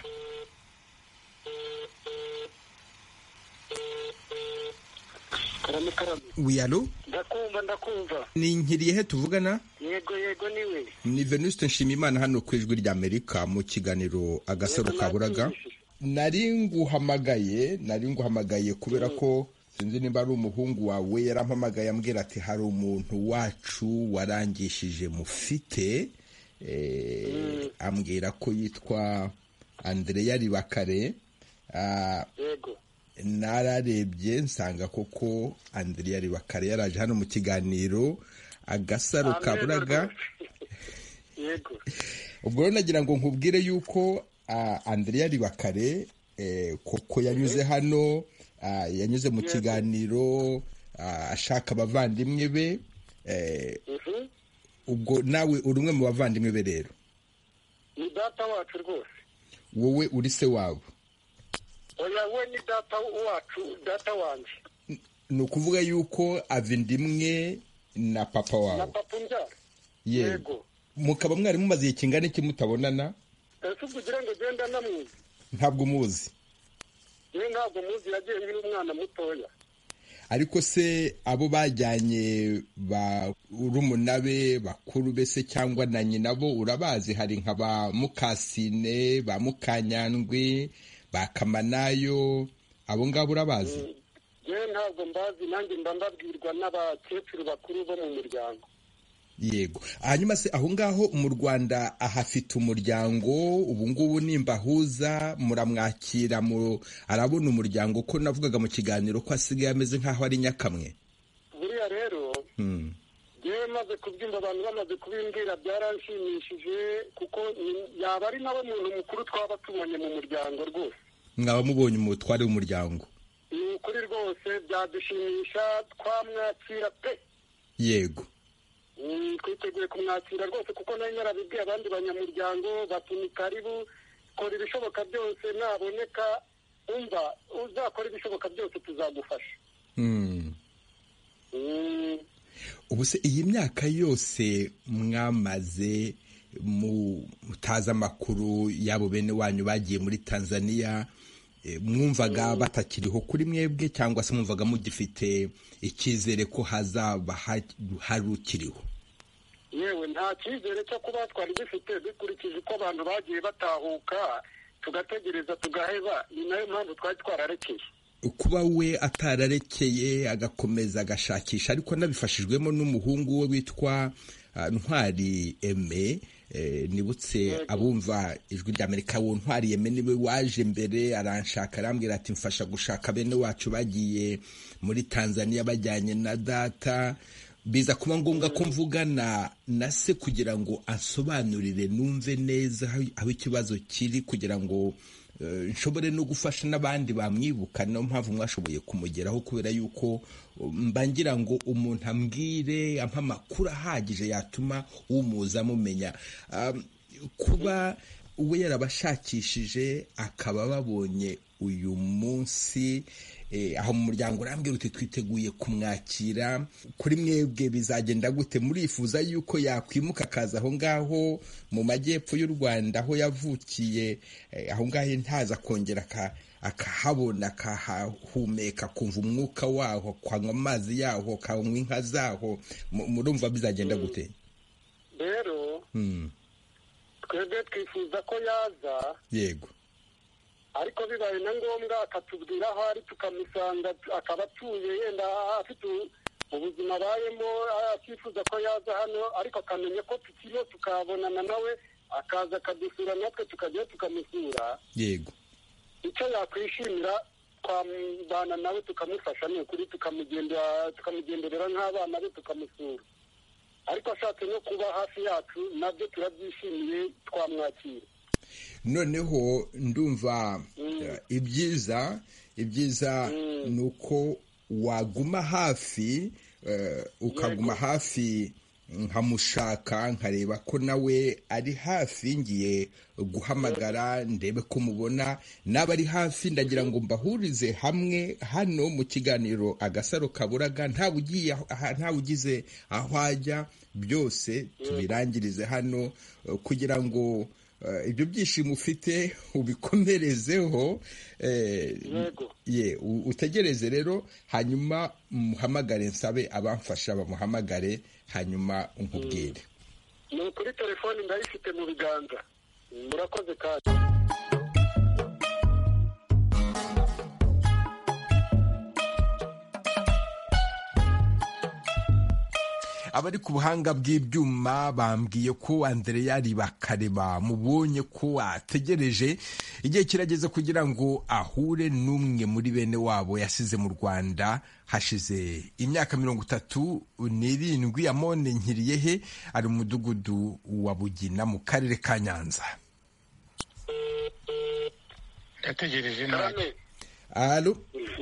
Wiyalo? Ndakumva. Ni Nkiriyehe tuvugana? Yego niwe. Ni Venuste Nshimiyimana hano ku ijwi rya Amerika mu kiganiro Agasaro Kaburaga. Nari nguhamagaye kubera ko sinzi nimba ari umuhungu wawe yarampamagaye ambwira ati hari umuntu wacu warangishije mufite, ambwira ko yitwa Andrea Ribakare. Yego. Nararebye nsanga koko Andrea Ribakare yaraje hano mu kiganiro Agasaro Kaburaga. Yego. Ubwo rero nagira ngo nkubwire yuko Andrea Ribakare koko yanyuze hano, yanyuze mu kiganiro ashaka abavandimwe be. Ubwo nawe uri umwe mu bavandimwe be rero? Ni data wacu rwose. Wowe uri se wabo? Oya, we ni data wacu, data wanjye. Ni ukuvuga yuko avindimwe na papa wawe? Na papa umbyara. Yego. Mukaba mwari mumaze igihe kingana iki mutabonana? Ese kugira ngo genda namuzi? Ntabwo muzi? Ntabwo muzi, yagiye nkiri umwana mutoya. Ariko se abo bajyanye urumuna be, bakuru be se cyangwa na nyina bo urabazi? Hari nka ba Mukasine, ba Mukanyandwi, ba Kamanayo, abo ngabo urabazi? Ntabwo mbazi, nanjye mba mbabwirwa n'abakecuru bakuru bo mu muryango. Yego. Hanyuma se aho ngaho mu Rwanda ahafite umuryango, ubu ngubu nimba ahuza muramwakira, arabona umuryango ko navugaga mu kiganiro ko asigaye ameze nk'aho ari nyakamwe? Buriya rero yewe maze kubyumva abantu bamaze kubimbwira byaranshimishije kuko yaba ari nawe muntu mukuru twaba tubonye mu muryango rwose. mwaba mubonye umutware w'umuryango? Ni ukuri rwose byadushimisha, twamwakira pe. Yego. Twiteguye kumwakira rwose kuko nawe narabibwiye abandi banyamuryango bati ni karibu, kora ibishoboka byose, naboneka umva uzakora ibishoboka byose tuzagufasha. Ubu se iyi myaka yose mwamaze mutaza amakuru y'abo bene wanyu bagiye muri Tanzania, mwumvaga batakiriho kuri mwebwe cyangwa se mwumvaga mugifite icyizere ko hazaba harukiriho? Yewe nta cyizere cyo kuba twari dufite dukurikije uko abantu bagiye batahuka tugategereza tugaheba, ni nayo mpamvu twari twararekeye. Kuba we atararekeye agakomeza agashakisha ariko nabifashijwemo n'umuhungu we witwa Ntwari Aime, nibutse abumva ijwi ry'Amerika, wo Ntwari Aime niwe waje mbere aranshaka arambwira ati mfasha gushaka bene wacu bagiye muri Tanzania bajyanye na data, biza kuba ngombwa ko mvugana na se kugira ngo ansobanurire numve neza aho ikibazo kiri kugira ngo nshobore no gufasha n'abandi bamwibuka. Niyo mpamvu mwashoboye kumugeraho kubera yuko mbangira ngo umuntu ambwire ampa amakuru ahagije yatuma umuza mumenya. Kuba we yarabashakishije akaba babonye uyu munsi, aho mu muryango urambwira uti twiteguye kumwakira, kuri mwebwe bizagenda gute? Murifuza yuko yakwimuka akaza aho ngaho mu majyepfo y'u Rwanda aho yavukiye, aho ngaho ntaza kongera akahabona, akahahumeka, kumva umwuka waho, kwanywa amazi yaho, kanywa inka zaho? Murumva bizagenda gute? Rero twebwe twifuza ko yaza, yego, ariko bibaye na ngombwa akatubwira aho ari tukamusanga, akaba atuye yenda afite ubuzima abayemo, akifuza ko yaza hano ariko akamenya ko tukiriho tukabonana nawe, akaza akadusura natwe tukajya tukamusura. Yego, icyo yakwishimira twabana nawe tukamufasha, ni ukuri tukamugenderera nk'abana be tukamusura, ariko ashatse no kuba hafi yacu nabyo turabyishimiye, twamwakira. Noneho ndumva ibyiza ni uko waguma hafi, ukaguma hafi nkamushaka, nkareba ko nawe ari hafi, ngiye guhamagara ndebe ko mubona n'aba ari hafi. Ndagira ngo mbahurize hamwe hano mu kiganiro Agasaro Kaburaga, ntawe ugize aho ajya, byose tubirangirize hano kugira ngo ibyo byishimo ufite ubikomerezeho. Utegereze rero, hanyuma muhamagare, nsabe abamfasha bamuhamagare, hanyuma unkubwire. Ni kuri telefoni ndayifite mu biganza. Murakoze kandi. Abari ku buhanga bw'ibyuma bambwiye ko Andrea Ribakare bamubonye ko ategereje. Igihe kirageze kugira ngo ahure n'umwe muri bene wabo yasize mu Rwanda hashize imyaka 37. Amone Nkiriyehe ari mu mudugudu wa Bugina mu karere ka Nyanza. Yategereje nawe. Allo.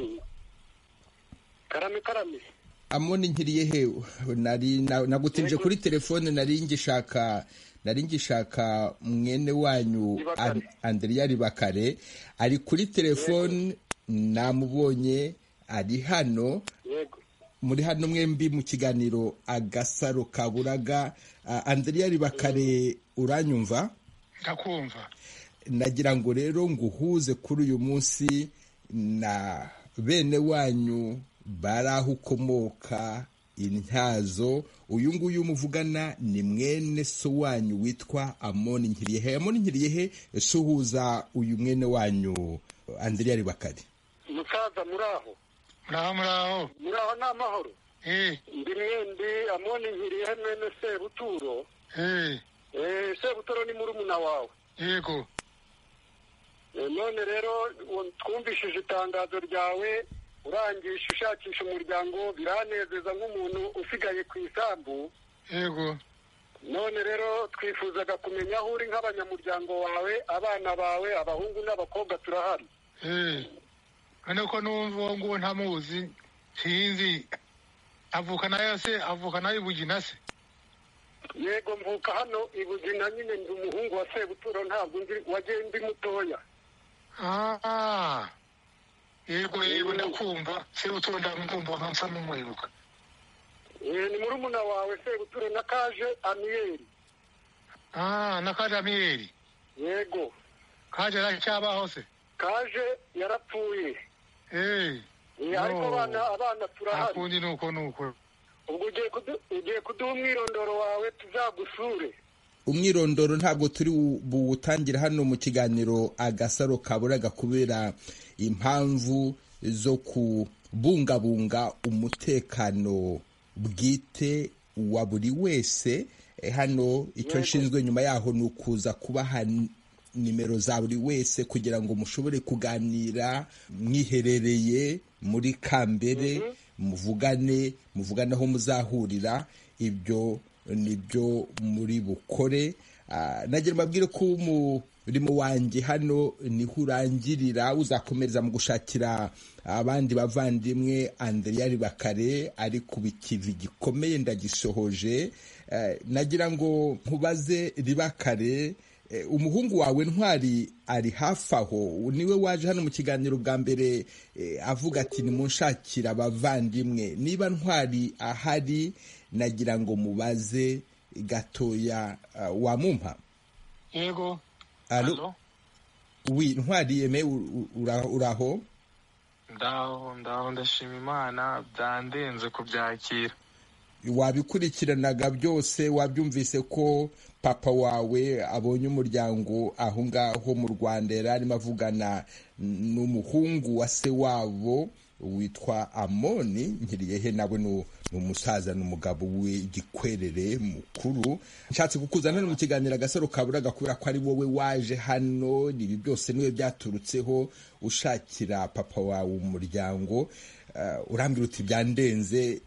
Karame. Amone Nkiriyehe, nagutinje kuri telefone, nari ngishaka mwene wanyu Andrea Ribakare, ari kuri telefone, namubonye, ari hano. Muri hano mwembi mu kiganiro Agasaro Kaburaga. Andrea Ribakare, uranyumva? Ndakumva. Nagira ngo rero nguhuze kuri uyu munsi na bene wanyu bari aho ukomoka, Intyazo. Uyu nguyu muvugana ni mwene so wanyu witwa Amone Nkiriyehe. Amone Nkiriyehe, suhuza uyu mwene wanyu Andrea Ribakare. Musaza muraho? Muraho ni amahoro. Ndi mwende Amone Nkiriyehe mwene Sebuturo. Sebuturo ni murumuna wawe. Yego. None rero twumvishije itangazo ryawe, urangisha ushakisha umuryango biranezeza nk'umuntu usigaye ku isambu. Yego. None rero twifuzaga kumenya aho uri nk'abanyamuryango wawe, abana bawe, abahungu n'abakobwa turahari. Kane ko numva ngo ntamuzi sinzi avuka nayo se avuka nayo Bugina se. Yego mvuka hano Ibugina nyine ndi umuhungu wa Sebuturo ntabwo wagiye ndi mutoya. Yego ndakumva Sebuturo ndakumva nkansa n'umwibuka. Ni murumuna wawe Sebuturo na Kaje Amiyeri. Na Kaje Amiyeri. Yego. Kaje aracyabaho se? Kaje yarapfuye. Ariko abana turahari. Akundi nuko. Ubwo ugiye kuduha umwirondoro wawe tuzagusure. Umwirondoro ntabwo turi buwutangira hano mu kiganiro Agasaro Kaburaga kubera impamvu zo kubungabunga umutekano bwite wa buri wese. Hano icyo nshinzwe nyuma yaho ni ukuza kubaha nimero za buri wese kugira ngo mushobore kuganira mwiherereye muri Kambere, muvugane aho muzahurira. Ibyo nibyo muri bukore. Nagira mbabwire ko umurimo wanjye hano niho urangirira, uzakomereza mu gushakira abandi bavandimwe. Andrea Ribakare ari ku bikivi gikomeye ndagisohoje. Nagira ngo nkubaze Ribakare, umuhungu wawe Ntwari ari hafi aho? Niwe waje hano mu kiganiro bwa mbere avuga ati nimunshakira abavandimwe. Niba Ntwari ahari nagira ngo mubaze gatoya, wamumpa? Yego. Allo? Oui, Ntwari Aime uraho? Ndaho ndashima Imana, byandenze kubyakira. Wabikurikiranaga byose, wabyumvise ko papa wawe abonye umuryango aho ngaho mu Rwanda, yari arimo avugana n'umuhungu wa se wabo witwa Amoni Nkiriyehe, nawe ni umusaza n'umugabo we Gikwerere mukuru. Nshatse kukuzana mu kiganiro Agasaro Kaburaga kubera ko ari wowe waje hano, ibi byose niwe byaturutseho ushakira papa wawe umuryango. Urambwira uti byandenze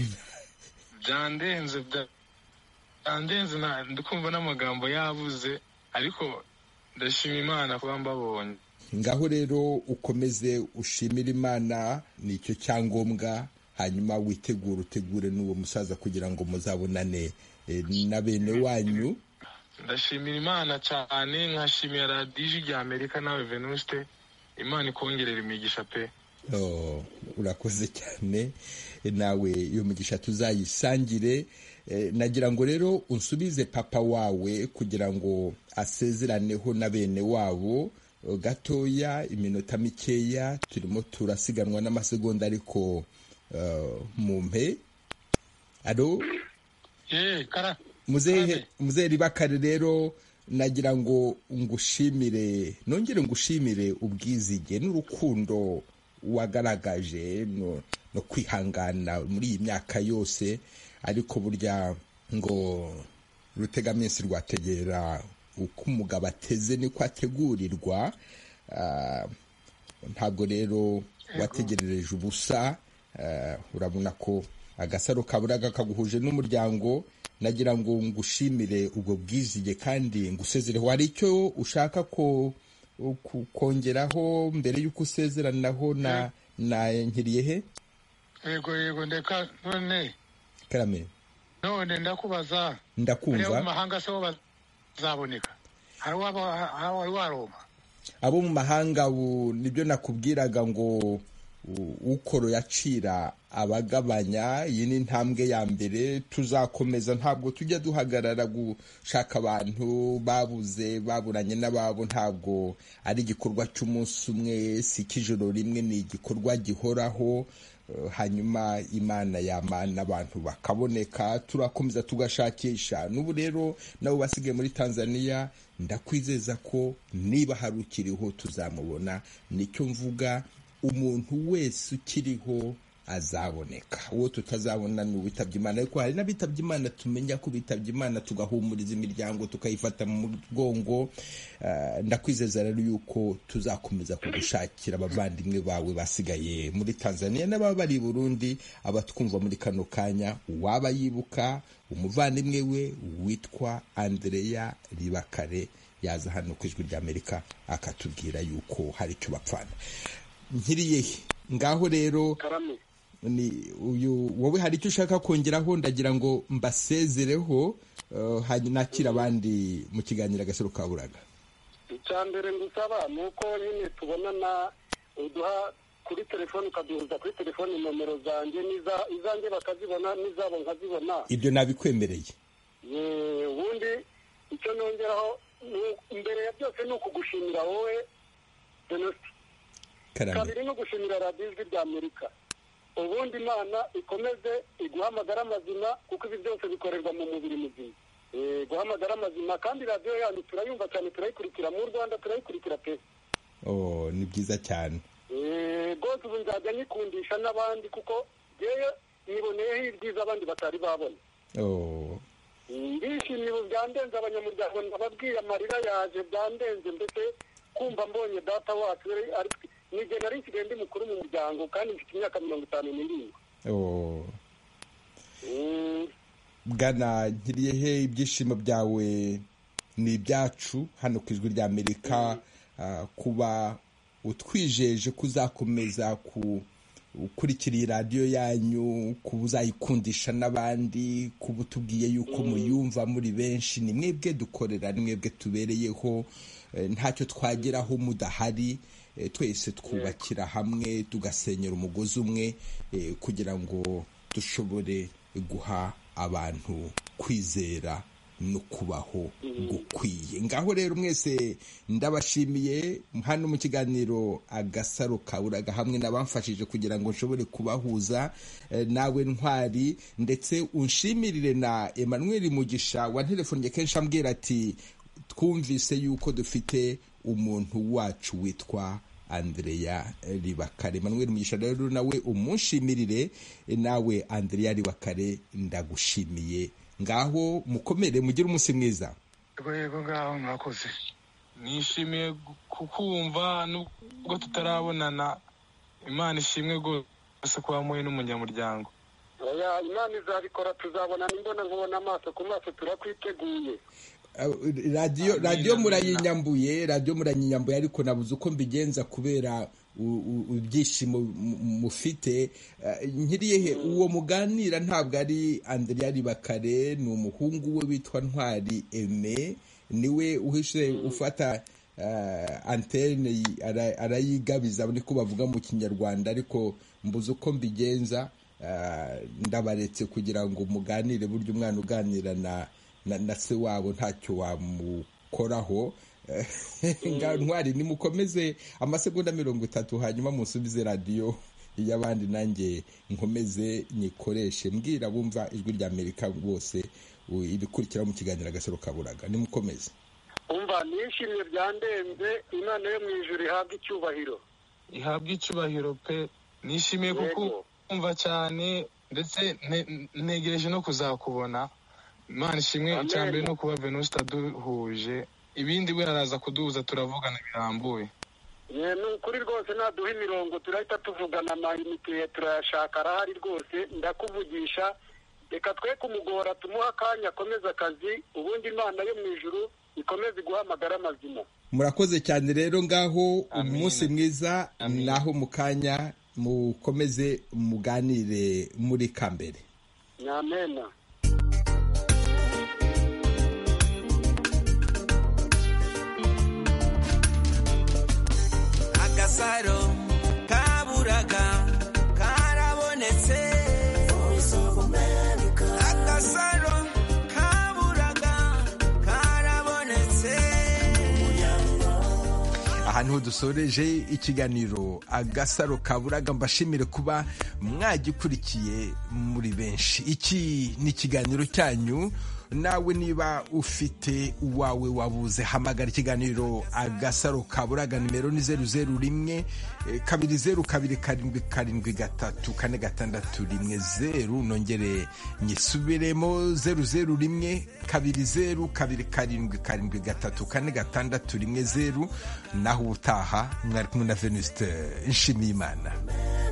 ndikumva n'amagambo yabuze, ariko ndashima Imana kuba mbabonye. Ngaho rero ukomeze ushimira Imana, nicyo cyangombwa. Hanyuma utegure n'uwo musaza kugira ngo muzabonane na bene wanyu. Ndashimira Imana cyane, nkashimira radiyo rya Amerika nawe Venuste. Imana ikongerera imigisha pe. Urakoze cyane, nawe iyo migisha tuzayisangire. Nagira ngo rero unsubize papa wawe kugira ngo asezeraneho na bene wabo gatoya, iminota mikeya, turimo turasiganwa n'amasegonda ariko mumpe. Alo? Muzehe Ribakare rero nagira ngo ngushimire, nongere ngushimire ubwizige n'urukundo wagaragaje no kwihangana muri iyi myaka yose. Ariko burya ngo rutegaminsi rwategera uko umugabo ateze niko ategurirwa. Ntabwo rero wategerereje ubusa. Urabona ko Agasaro Kaburaga kaguhuje n'umuryango. Nagira ngo ngushimire ubwo bwizige kandi ngusezereho. Hari icyo ushaka ko kongeraho mbere y'uko usezeranaho na Nkiriyehe? Yego ndeka none Karame. None ndakubaza. Ndakumva. Mu mahanga se bazaboneka? Hari waroma? Abo mu mahanga nibyo nakubwiraga ngo ukoro yacira abagabanya. Iyi ni intambwe ya mbere, tuzakomeza. Ntabwo tujya duhagarara gushaka abantu baburanye n'ababo. Ntabwo ari igikorwa cy'umunsi umwe, si cy'ijoro rimwe, ni igikorwa gihoraho. Hanyuma Imana yamana abantu bakaboneka, turakomeza tugashakisha. N'ubu rero nabo basigaye muri Tanzania, ndakwizeza ko niba hari ukiriho tuzamubona. Nicyo mvuga, umuntu wese ukiriho azaboneka. Uwo tutazabona ni uwitabye Imana, ariko hari n'abitabye Imana tumenya ko bitabye Imana tugahumuriza imiryango tukayifata mu mugongo. Ndakwizeza rero yuko tuzakomeza kugushakira abavandimwe bawe basigaye muri Tanzania n'ababa bari i Burundi, abatwumva muri kano kanya. Uwaba yibuka umuvandimwe we witwa Andrea Ribakare yaza hano ku Ijwi ry'Amerika akatubwira yuko hari icyo bapfana. Nkiriye ngaho rero ni uyu wowe hari icyo ushaka kongeraho? Ndagira ngo mbasezereho nakira abandi mu kiganiro Agasaro Kaburaga. Icya mbere ngusaba ni uko nyine tubonana, uduha kuri telefone, ukaduhuza kuri telefone nomero zanjye izanjye bakazibona n'izabo nkazibona. Ibyo nabikwemereye. Ubundi icyo nongeraho mbere ya byose ni ukugushimira wowe Venuste, kabiri no gushimira radiyo Ijwi ry'Amerika. Ubundi Imana ikomeze iguhamagara amazima, kuko ibi byose bikorerwa mu mubiri muzima. Guhamagara amazima, kandi radiyo yanyu turayumva cyane, turayikurikira mu Rwanda, turayikurikira pe. Ni byiza cyane. Rwose ubu nzajya nyikundisha n'abandi, kuko yewe niboneyeho ibyiza abandi batari babona. Ndishimye ubu byandenze, abanyamuryango nababwiye amarira yaje, byandenze mbese kumva mbonye data wacu nijye nari nsigaye ndi mukuru mu muryango, kandi mfite imyaka 57. Bwana Nkiriyehe, ibyishimo byawe ni ibyacu hano ku Ijwi ry'Amerika. Kuba utwijeje kuzakomeza ukurikira iyi radiyo yanyu, kuba uzayikundisha n'abandi, kuba utubwiye yuko muyumva muri benshi. Ni mwebwe dukorera, ni mwebwe tubereyeho, ntacyo twageraho mudahari. Twese twubakira hamwe, tugasenyera umugozi umwe, kugira ngo dushobore guha abantu kwizera no kubaho gukwiye. Ngaho rero mwese ndabashimiye hano mu kiganiro Agasaro Kaburaga, hamwe n'abamfashije kugira ngo nshobore kubahuza nawe Ntwari, ndetse unshimirire na Emmanuel Mugisha wantelefonnye kenshi ambwira ati twumvise yuko dufite umuntu wacu witwa Andrea Ribakare. Emmanuel Mugisha rero nawe umushimirire, nawe Andrea Ribakare ndagushimiye. Ngaho mukomere, mugire umunsi mwiza. Yego ngaho mwakoze. Nishimiye kukumva nubwo tutarabonana. Imana ishimwe rwose kuba muhe n'umunyamuryango. Imana izabikora, tuzabonana imbona nkubona amaso ku maso, turakwiteguye. radiyo murayinyambuye ariko nabuze uko mbigenza kubera ibyishimo mufite. Nkiriyehe, uwo muganira ntabwo ari Andrea Ribakare, ni umuhungu we witwa Ntwari Aime, niwe uhishe ufata antene arayigabiza, niko bavuga mu Kinyarwanda, ariko mbuze uko mbigenza. Ndabaretse kugira ngo muganire, burya umwana uganira na se wabo ntacyo wamukoraho. Ntwari, nimukomeze amasegonda 30, hanyuma musubize radiyo y'abandi, nanjye nkomeze nyikoreshe. Mbwira bumva Ijwi ry'Amerika bose ibikurikira mu kiganiro Agasaro Kaburaga. Nimukomeze. Umva, nishimye byandenze. Imana yo mu ijuru ihabwa icyubahiro pe. Nishimiye kuko umva cyane, ndetse ntegereje no kuzakubona. Imana ishimwe. Icyambere no kuba Venuste aduhuje, ibindi we araza kuduhuza, turavugana birambuye. Ni ukuri rwose, naduha imirongo turahita tuvugana, amayinite turayashaka, arahari rwose. Ndakuvugisha, reka twe kumugora, tumuha akanya akomeze akazi, ubundi Imana yo mu ijuru ikomeze guhamagara amazima. Murakoze cyane rero, ngaho umunsi mwiza, naho mu kanya mukomeze muganire muri Kambere. Amena. Agasaro Kaburaga karabonetse. Agasaro Kaburaga karabonetse. Aha niho dusoreje ikiganiro Agasaro Kaburaga. Mbashimire kuba mwagikurikiye muri benshi. Iki ni ikiganiro cyanyu nawe niba ufite uwawe wabuze hamagara ikiganiro Agasaro Kaburaga. Nimero ni 001 20207734610. nongere nyisubiremo 001 20207734610. naho utaha mwari kumwe na Venuste Nshimiyimana.